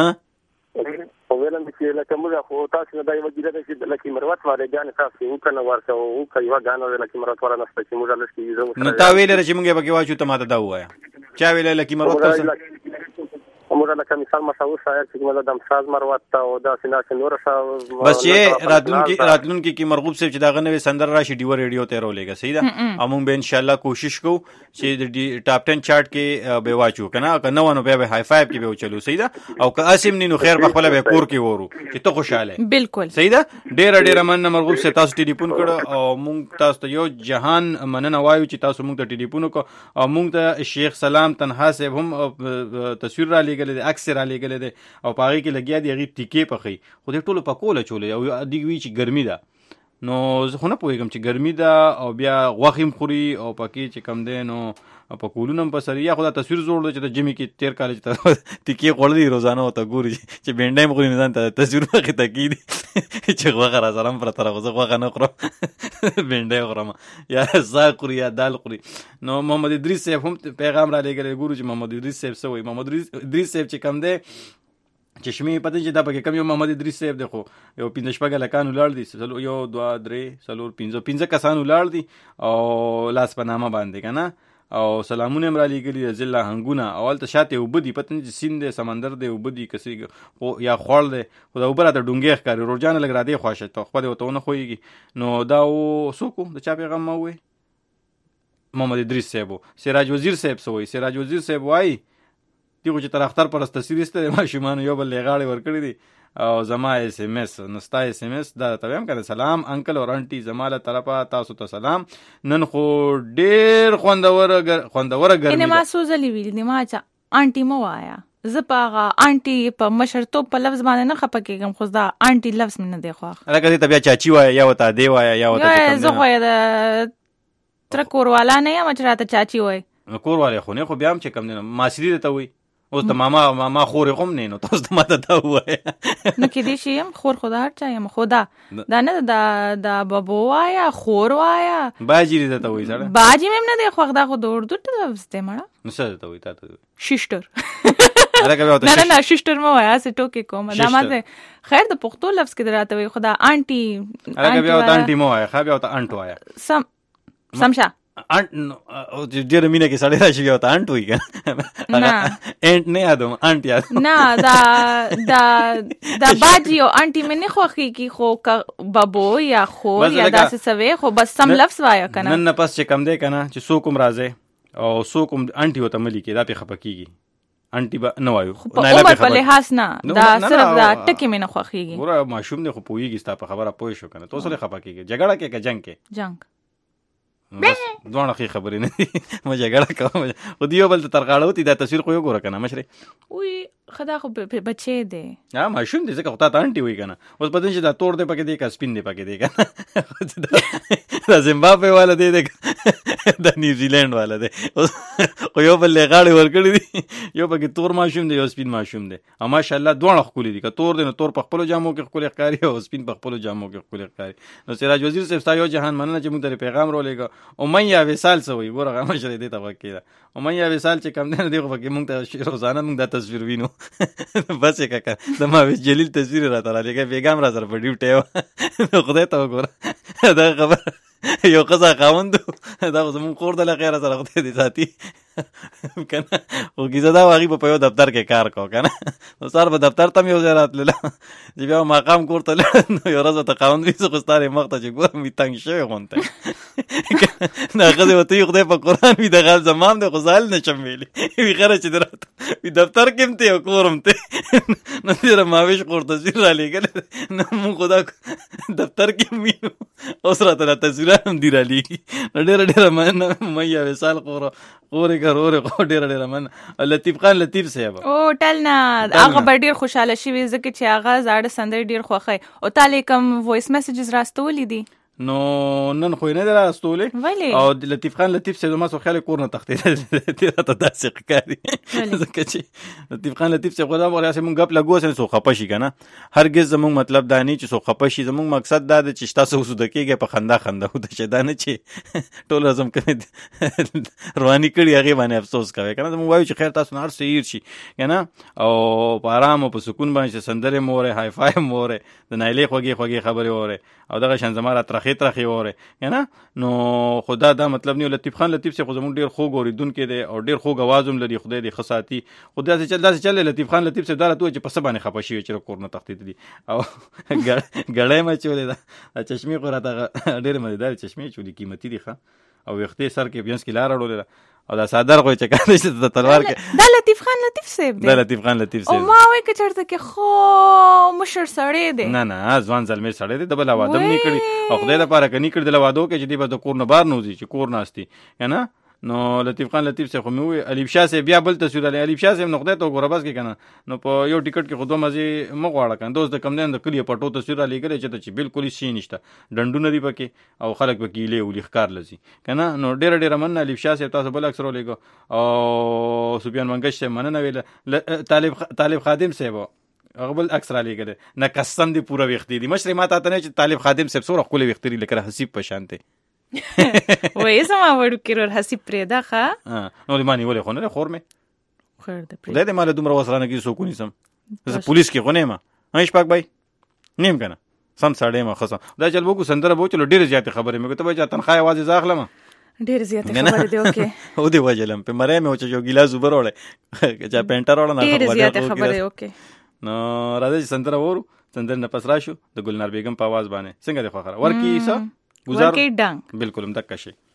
ویلم چې لکه موږ خو تاسو نه دا یو ګیره چې لکه مروت واره ګان تاسو یو کنه ورته او کوي وګانو لکه مروت واره نشته چې موږ لږ کیږو نو تا ویل چې موږ به کې واچو ته ماته دا وایا چا ویل لکه مروت تاسو موږ لکه مثال مشهور شاعر چې موږ د امساز مروت او دا سینا نور بس چې راتلونکي کې مرغوب صاحب چې دا غنوي سندر راشي ډیو ریډیو ته رولېګا صحیح ده موږ به ان شاء الله کوشش کوو چې د ټاپ 10 چارت کې به واچو کنه کنه ونه به های 5 کې به چلو صحیح ده او که اسیم نینو خیر په خپل به کور کې ورو چې ته خوشاله بالکل صحیح ده ډېر من مرغوب صاحب تاسو ټلیفون کړو او موږ تاسو ته یو جهان مننه وایو چې تاسو موږ ته ټلیفون کو او موږ ته شیخ سلام تنها صاحب هم تصویر را لګل دي اکثر را لګل دي او پاغي کې لګیا دي غي ټیکې پخې خو دې ټولو پکوله چولې او دیږي چې ګرمي ده نو زه خو نه پوهېږم چې ګرمي ده او بیا غوښې هم خوري او پکې چې کم دی نو په کولونه هم په سر یا خو دا تصویر زوړ دی چې د ژمي کې تېر کال چې تکې خوړلي روزانه ورته ګوري چې بینډۍ هم خوري نو ځان ته تصویر مخې ته کېږدي چې غوښه را سره هم پرته را خو زه غوښه نه خورم بینډۍ خورم یا ساګ خوري یا دال خوري. نو محمد ادریس صاحب هم پیغام را لېږلی ګورو چې محمد ادریس صاحب څه وایي. محمد ادریس صاحب چې کم دی چشمې پته چې دا پکې کم یو محمد ادریس صاحب دی خو یو 15 لکان ولاړ دي 1 2 3 4 5 کسان ولاړ دي او لاس په نامه باندې که نه او سلامونه هم را لېږلي د ضلع هنګونه او هلته شاته اوبه دي پته نه چې سیند دی سمندر دی اوبه دي کسې یا خوړ دی خو دا اوبه راته ډونګې ښکاري روجانه لږ را دې خوا شه خپه دی ورته ونه خوېږي. نو دا څوک و د چا پیغام ما ووایي محمد ادریس صاحب و. سراج وزیر صاحب څه وایي. سراج وزیر صاحب وایي دیغو چې تر اختر پر تصویر ایسته دی ماشومانو یو بل غاړې ورکړي دي او زما SMS نو ستا SMS دا ته وایم که سلام انکل اور انټي زما له طرفه تاسو ته سلام. نن خو ډېر خوندوره ګرمي ده. ما څو ځلې ویلي دي ما چې انټي مه وایه زه په هغه انټي په مشرتوب په لفظ باندې نه خفه کېږم خو دا انټي لفظ مې نه دی خوښ. لکه دې ته بیا چاچي وایه یا ورته ادې وایه یا ورته زه خو یې د تره کوروالا نه یم چې راته چاچي وایي. کوروالی خو نه خو بیا هم چې کم دی نو ماسري درته وایي اوس ته ماما خورې خو هم نه نو تاسو ته ماته دا ووایه نو کېدای شي یم خور خو د هر چا یم خو دا نه دا بابو وایه خور وایه باجي دې درته وایي سړی باجي مې هم نه دی خوښ دا خو د اردو لفظ دی مړه. نو څه درته وایي تا ته شیشتر نه شیشتر مه وایه هسې ټوکې کوم دا ماته خیر د پښتو لفظ کې راته وایي خو دا انټي هلکه بیا ورته انټي مه وایه ښه بیا ورته انټ وایه سمشه ډېره مینه کې سړی راشي بیا ورته انټ وایي که انټ نه یادوم انټ یاد نه دا باجي او انټي مې نه خوښېږي خو بابو یا خور یا داسې څه وی خو بس سم لفظ وایه که نه. نن نه پس چې کم دی که نه چې څوک هم راځي او څوک هم انټي ورته مه لیکي دا پې خفه کېږي انټي به نه وایو په عمر په لحاظ نه دا صرف دا ټکي مې نه خوښېږي. ګوره ماشوم دی خو پوهېږي ستا په خبره پوه شو که نه ته اوس ولې خفه کېږي جګړه کې که جنګ کې جنګ دواړه ښې خبرې نه دي مه جګړه کوه خو د یو بل ته تر غاړه وتي دا تصویر خو یې وګوره که نه مشرې وی ښه دا خو بچی دی ماشوم دی ځکه خو تا ته انټي وایي که نه اوس په دې چې دا تور دی پکې دی که سپین دی پکې دی که نه دا زیمبابوې والا دی دا نیوزیلینډ والا دی خو یو بل یې غاړې ورکړي دي یو پکې تور ماشوم دی یو سپین ماشوم دی او ماشاءالله دواړه ښکلي دي که تور دی نو تور په خپلو جامو کې ښکلي ښکاري او سپین په خپلو جامو کې ښکلي ښکاري. نو سراج وزیر صاحب ستا یو جهان مننه چې موږ ته پیغام راولېږه. امیه وصال څه وایي ګوره مشرې دې ته غوږ کېده امیه وصال چې کم دی نه دی خو پکې موږ ته روزانه موږ دا تصویر وینو بس یې کاکا د ماویس جلیل تصویر راته رالیږه پیغام را سره په ډیوټی وه خدای ته وګوره دا خبره یو ښځه خاوند دا خو زمونږ کور ده له خیره سره خدای دې ساتي که نه خو کیسه دا وه هغوی به په یو دفتر کې کار کو که نه نو سهار به دفتر ته هم یو ځای راتلله چې بیا ماښام کور ته لاړه نو یو ورځ ورته خاوند وي زه خو ستا مخ ته چې ګورم وي تنګ شوی غونته دا ښځې ورته وي خدای په قرآن وي د غال زمام دی خو زه حل نه شم ویلی وي خره چې دې راته وي دفتر کې هم تی او کور هم تی نو ډېره ماویش خور تصویر را لېږلی نو مونږ خو دا دفتر کې هم وینو اوس راته را تصویران هم دي را لېږي نو ډېره مننه میا وصال خورې ګرورې خو ډېره مننه. لطیف خان لطیف صاحب او ټل نه هغه به ډېر خوشحاله شوي ځکه چې هغه زاړه سندرې ډېر خوښوي او تا له کوم وایس میسیجز راستولي دي نو نن خو یې نه دی راستولی او د لطیف خان لطیف صاحب زما څو خیال کور نه تښتېدلی راته داسې ښکاري ځکه چې لطیف خان لطیف صاحب خو دا وغواړي هسې مونږ ګپ لګو هسې څوک خفه شي که نه هرګز زمونږ مطلب دا نه چې څوک خفه شي زمونږ مقصد دا دی چې تاسو وسوده کېږئ په خندا وده چې دا نه چې ټول ورځ کومې رواني کړي هغې باندې افسوس کوئ که نه زمونږ وایو چې خیر تاسو نه هر څه هیر شي که نه او په ارام او په سکون باندې چې سندرې مو اورئ های فای مو اورئ د نایلې خوږې خبرې اورئ او دغه شان زما را ترخې وره که نه نو خدا دا مطلب نه. لطیف خان لطیف صاحب خو زموږ ډېر خوږ اورېدونکی دی او ډېر خوږ اواز هم لري خدای دې ښه ساتي خو داسې چل دی لطیف خان لطیف صاحب دا راته وایي چې په څه باندې خفه شوي چې کور نه تښتېدلي او ګړی مه چولې ده چشمې خو راته ډېرې مزېدارې چشمې چولې قیمتي دي ښه او ویښتې سر کې بینس کې لاره اړولې ده او دا صادر خو چې کار نشته د تلوار کې دا لطیف خان لطیف صاحب دی دا لطیف خان لطیف صاحب او ما وایي که چېرته کې خو مشر سړی دی نه ځوان زلمی سړی دی د بله واده هم نه کړي او خدای لپاره که نه کړي دله واده وکړي چې دی به د کور نه بار نه وځي چې کور ناست دي که نه نو لطیف خان لطیف صاحب خو مې وویل الف شاه صاحب بیا بل تصویر علی الف شاه صاحب نو خدای ته وګوره بس کې کنه نو په یو ټیکټ کې خو دوه مزې مه غواړه کنه دوست د کم نه د کلی پټو تصویر علی کړي چې بالکل شي نشته ډندونه دی پکې او خلک پکې له ولي ښکار لسی کنه نو ډېر من الف شاه صاحب تاسو بل اکثر ولګو او سفیان منګش صاحب مننه ویل طالب خادم صاحب غبل اکثر علی کړي نه قسم دی پورا وختي دی مشر ما ته نه چې طالب خادم صاحب سره خپل وختري لکه حسیب پشانته وای سما وړو کېرور حسیب پرېدا ښه نو لمانی ولې خو نه خور مې خیر ده پرې دې مال دومره وسره نه کې سکونی سم زه پولیس کې غونې ما هیڅ پاک بای نیم کنه سم ساړې ما خصم دا چل وګو سندره بو چلو ډېر زیات خبره مې ته به جاتن خای आवाज زاخلم ډېر زیات خبره دی اوکې او دی وجلم په مړې مې او چې یو ګلاس وبروړې چې پینټر وړ نه ډېر زیات خبره اوکې نو راځي سندره ورو سندره نه پس راشو د ګلنار بیگم په आवाज باندې څنګه دی خو خره ورکی څه گزار بالکل هم دک شي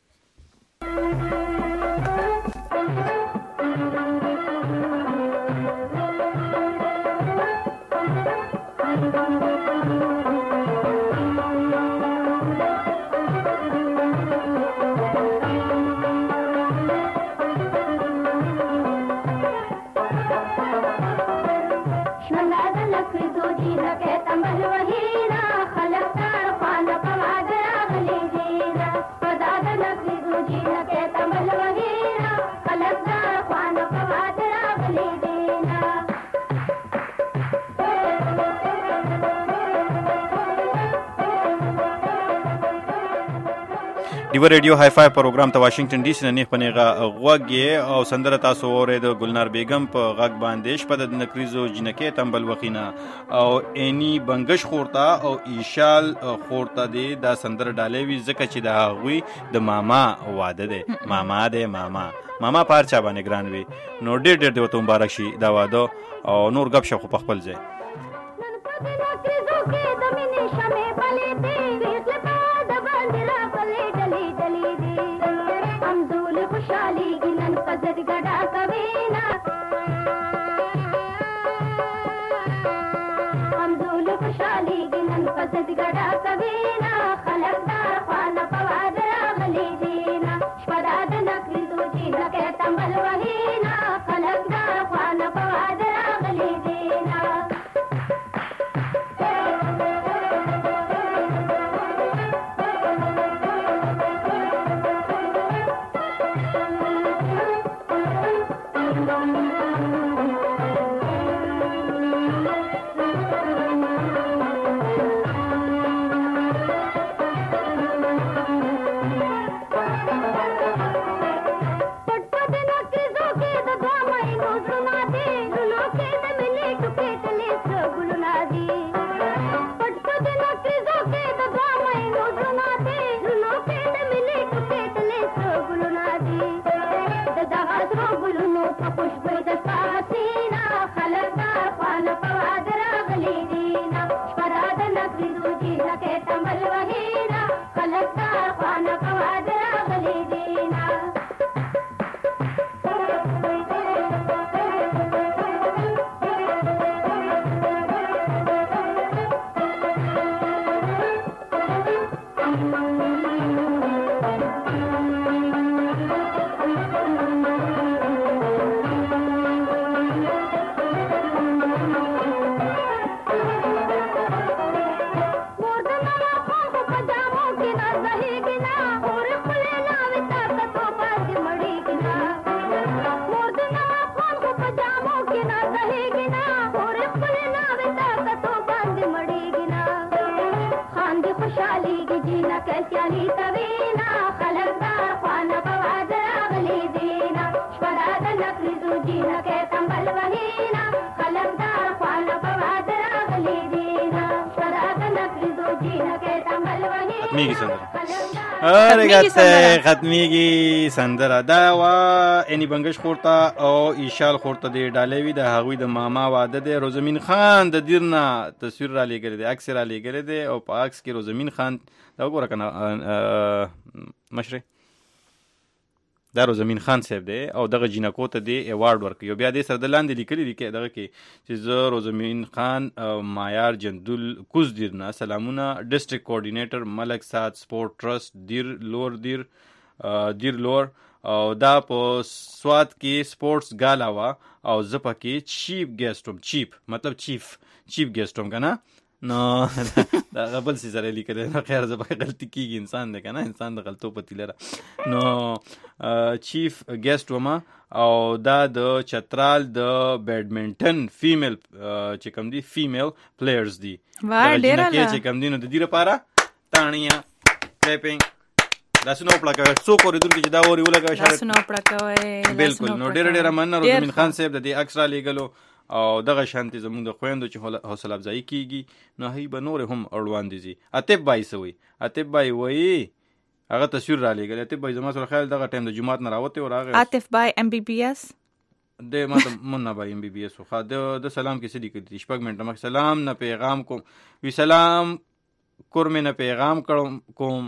دیو ریډیو های فای پروګرام ته واشنگټن ډي سي نه پنيغه غوږی او سندره تاسو اورید ګلنار بیگم په غږ باندې شپه د نکریزو جنکه تنبل وخینا او اني بنگش خورتا او ایشال خورتا دی دا سندره ډالې وی زکه چې دا غوي د ماما واده دی ماما پارچا باندې ګران وی نو ډېر دی ته مبارک شي دا واده او نور غب شخو په خپل ځای ختمیږي سندره دا وا اني بنگش خورتا او ایشال خورتا دی ډالوي د هغوی د ماما واده دی روزمین خان د دیرنا تصویر را لګره دی اکثر را لګره دی او په عکس کې روزمین خان دا وګوره کنه مشره دا روزمین خان صاحب دی او دغه جنکو ته دی ایوارډ ورکړي بیا دې سره د لاندې لیکلي دي کې دغه کې چې زه روزمین خان مایار جندول کوز دیرنا سلامونه ډیسټریکټ کوارډینیټر ملک سات سپورت ټرست دیر لور او دا په سواد کې سپورتس ګالا وا او زه پکې چیف ګیسټ وم. چیف مطلب چیف ګیسټ وم که نه. نو دا غبل سي سره لیکل نو خیر زه به غلطي کیږي انسان دی که نه انسان د غلطو پتی لره. نو چیف ګیسټ وم او دا د چترال د بیډمنټن فیمیل چې کوم دي فیمیل پلیئرز دي چې کوم دي نو د دې لپاره تانیا کلیپینګ لاسونه وپړکوي څوک اورېدونکي چې دا اوري ولګوي لاسونه وپړکوي بالکل. نو ډېره مننه روزمین خان صاحب د دې عکس را لیږلو او دغه شانتي زموږ د خویندو چې حوصله افزایي کیږي نو هغوی به نورې هم اړوندې ځي. عطیف بای څه وایي؟ عطیف بای وایي هغه تصویر را لیږلی. عطیف بای زما سره خیال دغه ټایم د جومات نه راوتی و راغی. عطیف بای MBBS د ماته منا بای MBBS وخوا د سلام کې څه لیکلي دي 6 منټه مخکې سلام نه پیغام کوم وی سلام کور مې نه پیغام کوم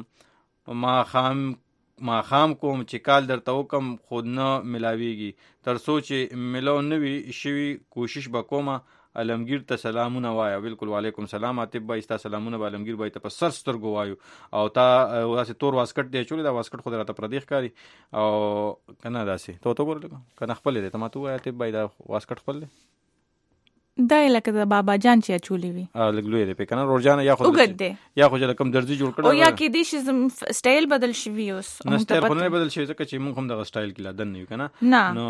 ما خام کوم چې کال درته وکم خود نه ملاویږي تر څو چې ملو نه وي شوي کوشش به کومه علمگیر ته سلامونه وایا. بالکل وعلیکم سلام عطیف بای ستا سلامونه به علمگیر بای ته په سر سترګو وایو او تا داسې تور واسکټ دی چولې دا واسکټ خو راته پردی ښکاري او که نه داسې ته وګوره که نه خپل دی ته ما ته ووایه عطیف بای دا واسکټ خپل دی دا لکه د بابا جان چې اچولې وي لږ لوی دی پې که نه روزانه یا خو چې لکم درځي جوړ کړی او یا کېدای شي سټایل بدل شوي اوس نه سټایل خو نه بدل شوي ځکه چې موږ هم دغه سټایل کې لا دن نه یو که نه نو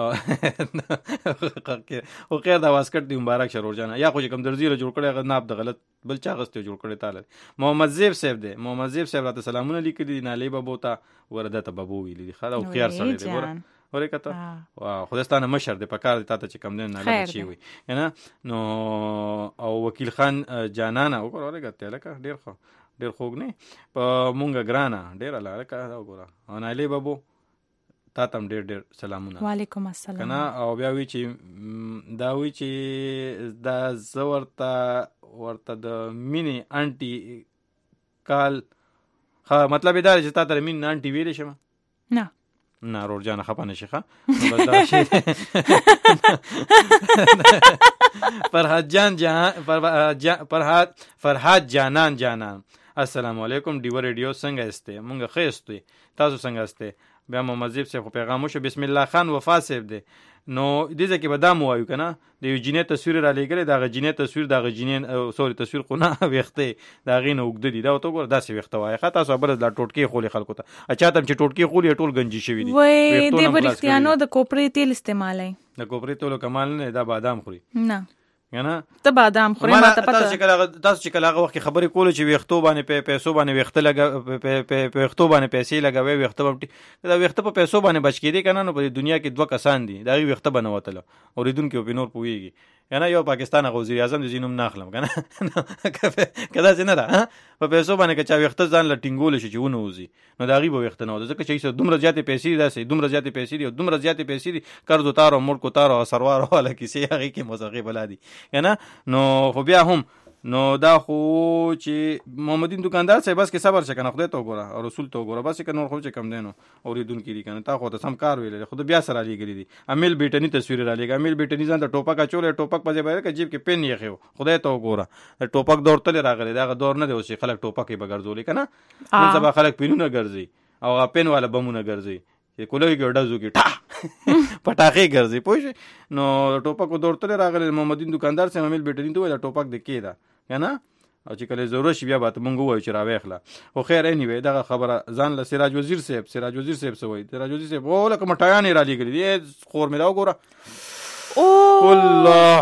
خو خیر دا واسکټ دی مبارک شه روزانه یا خو چې کوم درځي له جوړ کړی هغه ناب د غلط بل چا اغوستی جوړ کړی تا لري. محمد زیب صاحب دی محمد زیب صاحب راته سلامونه لیکلي دي نالۍ بابو ته ورده ته بابو ویلي دي ښه او خیار سړی دی ګوره ورې کته خداستانه مشر دی په کار دی تا ته چې کم دی ناله بچی وي نه نو او وکیل خان جانانه وګوره ورې کته لکه ډېر خوږ نه په مونږه ګرانه ډېره لکه دا وګوره او نالۍ بابو تا ته هم ډېر سلامونه وعلیکم السلام که نه او بیا وی چې دا وی چې دا زه ورته د مینې انټي کال مطلب یې دا دی چې تا ته د مینې انټي ویلی شم نه روړجانه خفه نشي ښه فرحات جانان السلام علیکم ډیو ریډیو څنګه استه مونږ ښه استوي تاسو څنګه استه. بیا محمد زیب صاحب پیغام وشو بسم الله خان وفا صاحب دی نو دې ځکه به دا مو وایو که نه د یو جینۍ تصویر را لیږلی د هغه جینۍ تصویر د هغه جینۍ سوري تصویر خو نه ویښته د هغې نه اوږده دي دا ورته وګوره داسې ویښته وایه ښه تاسو بله دا ټوټکې خولې خلکو ته چا ته هم چې ټوټکې خولې ټول ګنجي شوي دي وایي دې به رښتیانو د کوپرې تیل استعمالوي د کوپرې تیلو کمال نه دا بادام خوري نه نه ته بادام خوري ماته پته تاسو چې کله هغه وخت خبرې کولې چې ویښتو باندې پیسو باندې ویښته ویښتو باندې پیسې لګوي ویښته دا ویښته په پیسو باندې بچ کېدی که نه نو په دنیا کې 2 کسان دي د هغې ویښته به نه وتله اورېدونکي به پې نور پوهېږي که نه یو پاکستان هغه وزیر اعظم د ځینې نوم نه اخلم که نه که داسې نه ده په پیسو باندې که چا ویښته ځان له ټینګولی شي چې ونوځي نو د هغې به ویښته نه وته ځکه چې دومره زیاتې پیسې دي داسې دومره زیاتې پیسې دي او دومره زیاتې پیسې دي قرض وتارو ملک وتارو او سروارو والا کیسې هغې کې موسیقي بلا دي که نه نو خو بیا هم نو دا خو چې محمدین دکاندار صاحب بس کې صبر شه کنه خدای ته وګوره او رسول ته وګوره بس که نور خو چې کم دی نو اورېدونکي دي کنه تا خو ته سم کار ویلی خو بیا سره رالیږلي دي امیل بیټني تصویر رالیږه امیل بیټني ځان ته ټوپک اچولی ټوپک په ځای باندې جیب کې پین یې خېو خدای ته وګوره ټوپک دور تلې راغلی دا هغه دور نه دی اوس چې خلک ټوپک یې به ګرځولي که نه نن سبا خلک پینونه ګرځي او هغه پین والا بمونه ګرځي چې کولوي کې ډزو کې ټا پټاخې ګرځي پوه شئ نو ټوپک دور تلې راغلی محمدین دکاندار صاحب امیل بیټني ته وایي دا ټوپک د کې ده که نه او چې کله ضرورت شي بیا به ته مونږ ووایو چې راویخله خو خیر انیوی دغه خبره ځان له سراج وزیر صاحب څه وایي سراج وزیر صاحب او لکه مټایانې رالیږلي دي خور مې دا وګوره الله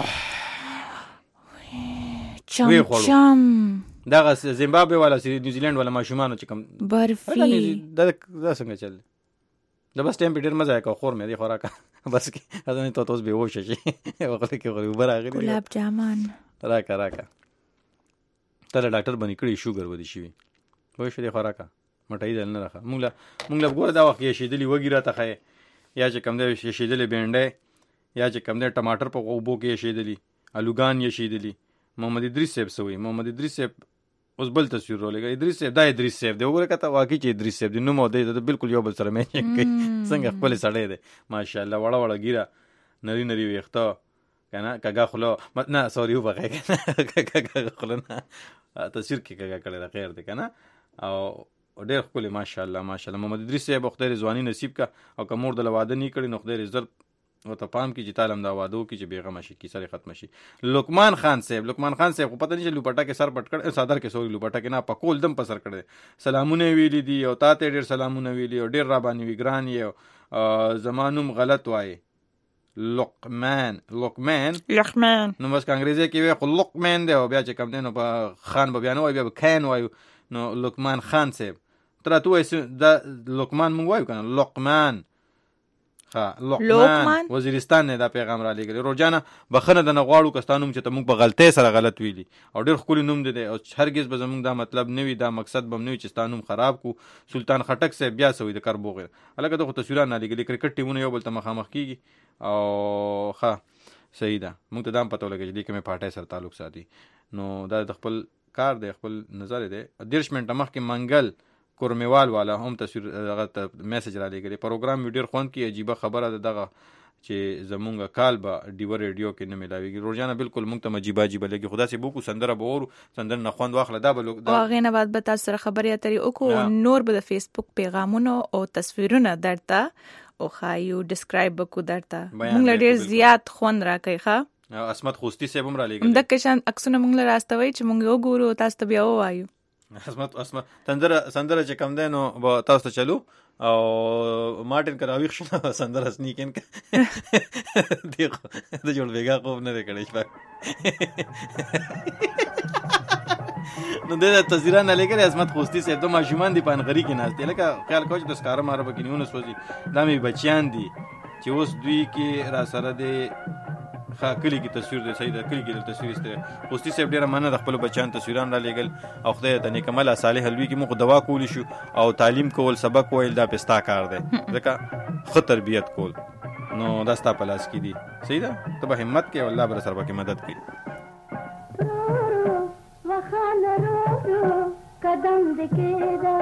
چمچم دغه زیمبابوې والا نیوزیلینډ والا ماشومانو چې کوم برفي دا څنګه چل د بس ټایم په ډېر مزه یې کوه خور مې دی خوراکه بس کې نه ته اوس بې هوشه شي وغله کې اوبه راغلي ګلاب جامن راکه ته له ډاکټر باندې کړي شوګر ودی شي وای شو دی خوراکه مټای دل نه راخه مونږ له ګوره دا وخت یې شیدلی وګی راته خې یا چې کم دی شیدلی بینډه یا چې کم دی ټماټر په اوبو کې شیدلی الوګان یې شیدلی محمد ادریس صاحب سوی محمد ادریس صاحب اوس بل تصویر رولګا ادریس صاحب دا ادریس صاحب دی وګوره کته واقعي چې ادریس صاحب دی نو مو دی بالکل یو بل سره مې کوي څنګه خپل سړی دی ماشاءالله وړه ګیره نری ویښته کنه کګه خلو نه سوري وبخې کنه کګه خلو نه تصویر کې کګه کړی دا خیر دی کنه او ډېر ښکلی ماشاءالله ماشاءالله. محمد ادریس صاحب خدای ځواني نصیب کا او که مور د واده نه کړي نو خدای عزت او ته پام کې چې تعلم دا واده وکړي چې بیغمه شي کیسه ختم شي. لقمان خان صاحب خو پته نه چې لوپټه کې سر پټ کړ صدر کې سوري لوپټه کې نه پکول دم په سر کړی سلامونه ویلي دي او تاته ډېر سلامونه ویلي او ډېر را باندې وی ګران یې زمانوم غلط وای لقمان نو بس انګریزي کې وی خو لقمان دی او بیا چې کم دی نو په خان به بیا نه وای بیا کین وای نو لقمان خان صاحب تر ته وای دا لقمان مونږ وایو کنه لقمان لقمان وزیرستان نه دا پیغام را لګل. روزانه بخنه د نغواړو کستانوم چې ته موږ په غلطۍ سره غلط ویلي او ډېر ښکلی نوم دی او هرگز به زموږ دا مطلب نه وي دا مقصد به نه وي چې ستانوم خراب کو. سلطان خټک صاحب بیا سوي د کربو غیر الګا دغه تصویرونه لګل کرکټ ټیمونه یو بل ته مخامخ کیږي او صحیح ده موږ ته دا پته ولګي چې دې کومه پارټي سره تعلق ساتي نو دا د خپل کار دی خپل نظر دی. 10 منټه مخکې منګل کورمیوال والا هم تصویر دغه میسج را لګلی پروګرام ډېر خوند کی عجیبه خبره ده دغه چې زمونږ کال به ډیو ریډیو کې نه ملاویږي. روزانه بالکل مونږ ته عجیبه لګي خدا سي بوکو سندره به ورو سندره نه خوند واخله دا به او هغه نه بعد به تاسو سره خبرې اترې وکړو نور به د فیسبوک پیغامونه او تصویرونه درته او خایو ډیسکرایب وکړو درته مونږ ډېر زیات خوند راکړي ښه اسمت خوستی صاحب هم را لګي د کشان عکسونه مونږ له راستوي چې مونږ وګورو تاسو ته بیا وایو اسمت سندره چې کم دی نو به تاسو ته چلو او مارټین کراویخ شو سندره سنیکن دیکھو د جوړ بیګا خوب نه دی کړی نو د تصویرونه نه لګره اسمت خوستی صاحب د ماشومان دی پانغری کې ناز دی لکه خیال کوم چې د سکاره ماره بکینونه سوځي دا مې بچیان دي چې اوس دوی کې را سره دی کلی کې تصویر دی صحیح ده کلی کې تصویر است خوستی صاحب ډیره مننه د خپل بچیان تصویران را لګل او خدای ته نیکمل صالح حلوی کې موږ دوا کولی شو او تعلیم کول سبق ویل دا پستا کار دی ځکه خو تربیت کول نو دا ستا په لاس کې دی صحیح ده ته به همت کې الله بر سره به مدد کوي. قدم دکیدا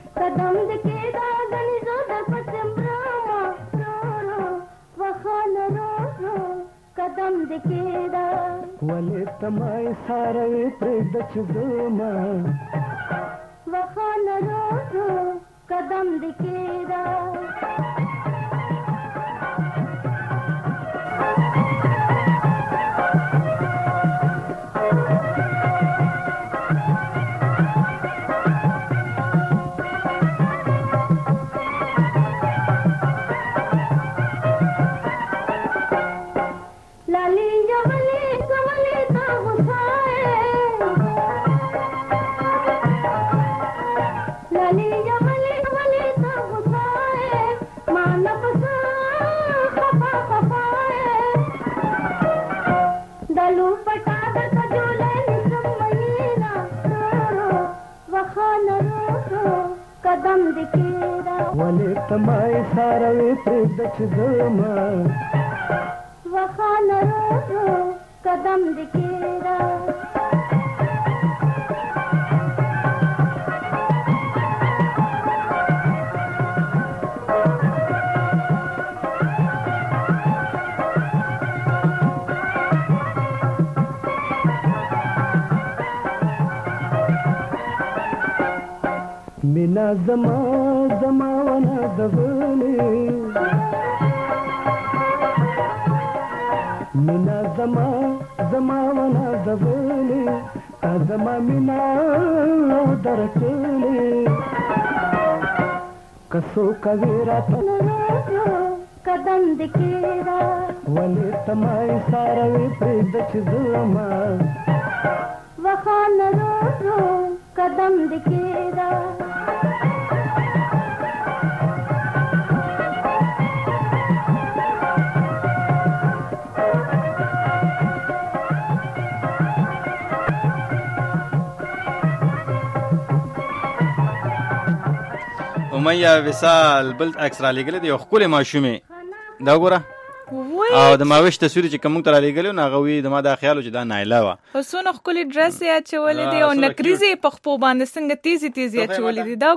غنی زودا پسمبراما وخاله رو قدم دکیدا ولې تمای ساره پرد چدوما وخاله رو قدم دکیدا تمای ساروی پرد چدوما وخاله رو قدم دکیدا مینا زما ونه دغلی مینا زما ونه دغلی زما مینا درکلی کسو کویرا قدم دکیدا ولی تمای ساروی پرد چدوما وخاله رو قدم دکیدا میا وصال بل عکس را لګل دی خپل ماشومه دا ګوره او د ماوش تصویر چې کوم تر لګل نو غوي د ما دا خیال چې دا نایلا وا وسونه خپل ډریس یا چولې دی او نکریزي په خپو باندې څنګه تیزی یا چولې دی دا ګوره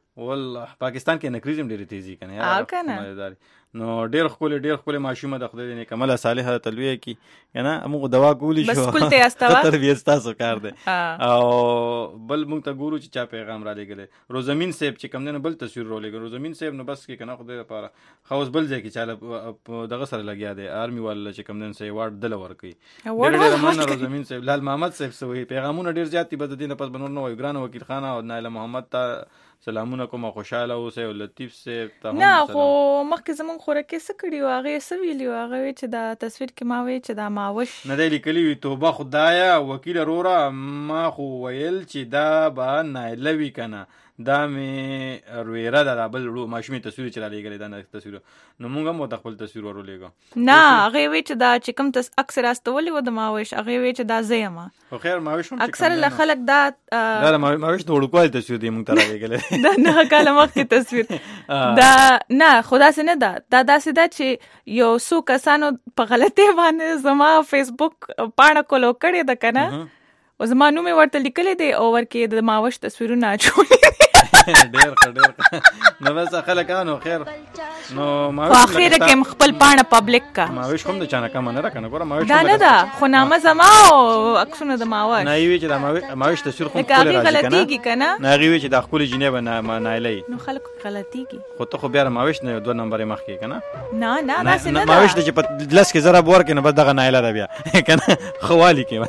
والله پاکستان کې نکریزم ډېری تیزی کنه یار کنه نو ډېر خپل ماشومه د خدای دې کمله صالحه تلوي کی کنه موږ دوا کولی شو بس کول ته استوا تربیت تاسو کار دی او بل موږ ته ګورو چې چا پیغام را لګل روزمین صاحب چې کم نه بل تصویر رو لګل روزمین صاحب نو بس کې کنه خدای لپاره خاص بل ځای کې چاله دغه سره لګیا دی آرمي والا چې کم نه سي وارد دل ورکي ډېر روزمین صاحب لال محمد صاحب سوې پیغامونه ډېر زیات دي بد دینه پس بنور نو ګران وکیل خان او نایله محمد ته سلامونه کوم خوشاله اوسه او لطیف صاحب ته نه خو مخکې زمون خوراکي څه کړي او هغه څه ویلی او هغه چې دا تصویر کې ما وی چې دا ماوش نه دی لیکلی وي توبه خدایا وکیل رورا ما خو ویل چې دا به نایلوي کنه دا مې رویره دا بل ماشومې تصویر چې را لېږلی دا تصویر نو موږ هم ورته خپل تصویر ورولېږو نه هغې وی چې دا چې کوم اکثر استولی و د ماوش هغې وی چې دا زه یم خو خیر ماوش هم اکثر له خلک دا ماوش د وړوکوالي تصویر دی موږ ته را لېږلی دا 9 کاله مخکې تصویر دا نه خو داسې نه ده دا داسې ده چې یو څو کسانو په غلطۍ باندې زما فیسبوک پاڼه کولو کړې ده که نه او زما نوم یې ورته لیکلی دی او ورکې د ماوش تصویرونه اچولي دي ډېر نو بس خلکانو خیر نو خو اخره کې خپل پاڼه پبلک کا ماوش کوم د چانه کم نه راکنه ګوره ماوش دا نه ده خو نامه زما او عکسونه د ماوش نه وی چې د ماوش تصویر خو خپل غلطیږي کنه نه وی چې د خپل جنې به نه لای نو خلک غلطیږي خو ته خو بیا ماوش نه 2 نمبر مخ کې کنه نه داسې نه ماوش د چې په لس کې زره بور کې نه بس دغه نایله ده بیا کنه خوالي کې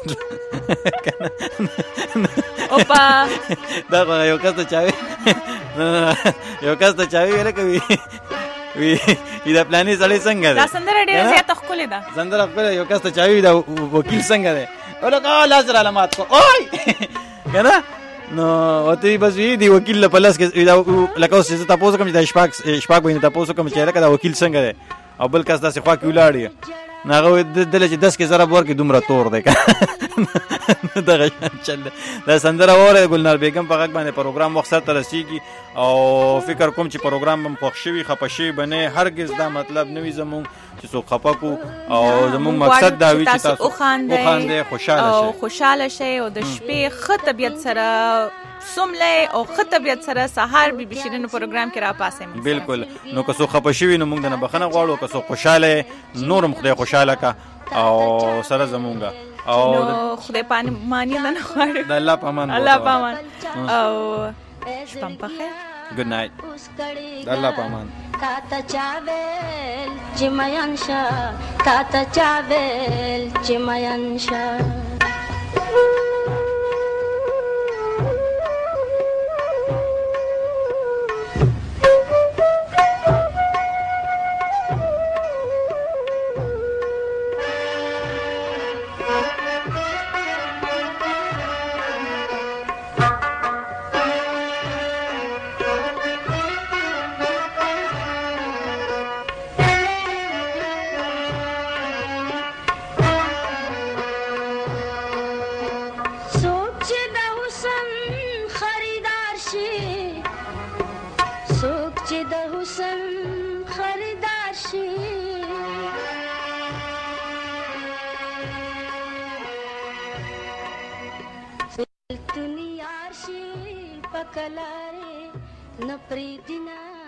او په دا یو کس ته چاوي ویل کوي وی دا پلانې سړی څنګه دی دا سندره ډېره زیاته ښکلې ده سندره ښکلې یو کس ته چاوي دا وکیل څنګه دی ولکه لاس را علامات کو اوی کنه نو وته بس وی دی وکیل له پلاس کې لکه اوس چې تاسو کوم چې د شپاک بینه تاسو کوم چې لکه دا وکیل څنګه دی او بل کس داسې خوا کې ولاړی ناغه دله چې 10 کې زره بور کې دومره تور دی دغه چل دا سندره وره ګلنار بیگم په غږ باندې پروګرام مختصر ترسيږي او فکر کوم چې پروګرام هم خوښ شوی خپشي بنه هرگز دا مطلب نوي زمون چې څوک خپکو او زمون مقصد دا وی چې تاسو خوخاندې خوشاله شئ او د شپې خ طبيعت سره سمله او خ طبيعت سره سحر بي بشیرینو پروګرام کې را پاسه بالکل نو که څوک خپشي نو موږ نه بخنه غواړو که څوک خوشاله نورم خدای خوشاله کا او سره زمونږه او خدای پامانی نه غواړي د الله پامان الله پامان او شپم په خیر ګډ نایټ د الله پامان تا ته چاویل چې مین شه تا ته چاویل چې مین شه دنیا شي پکلاره نپری دینا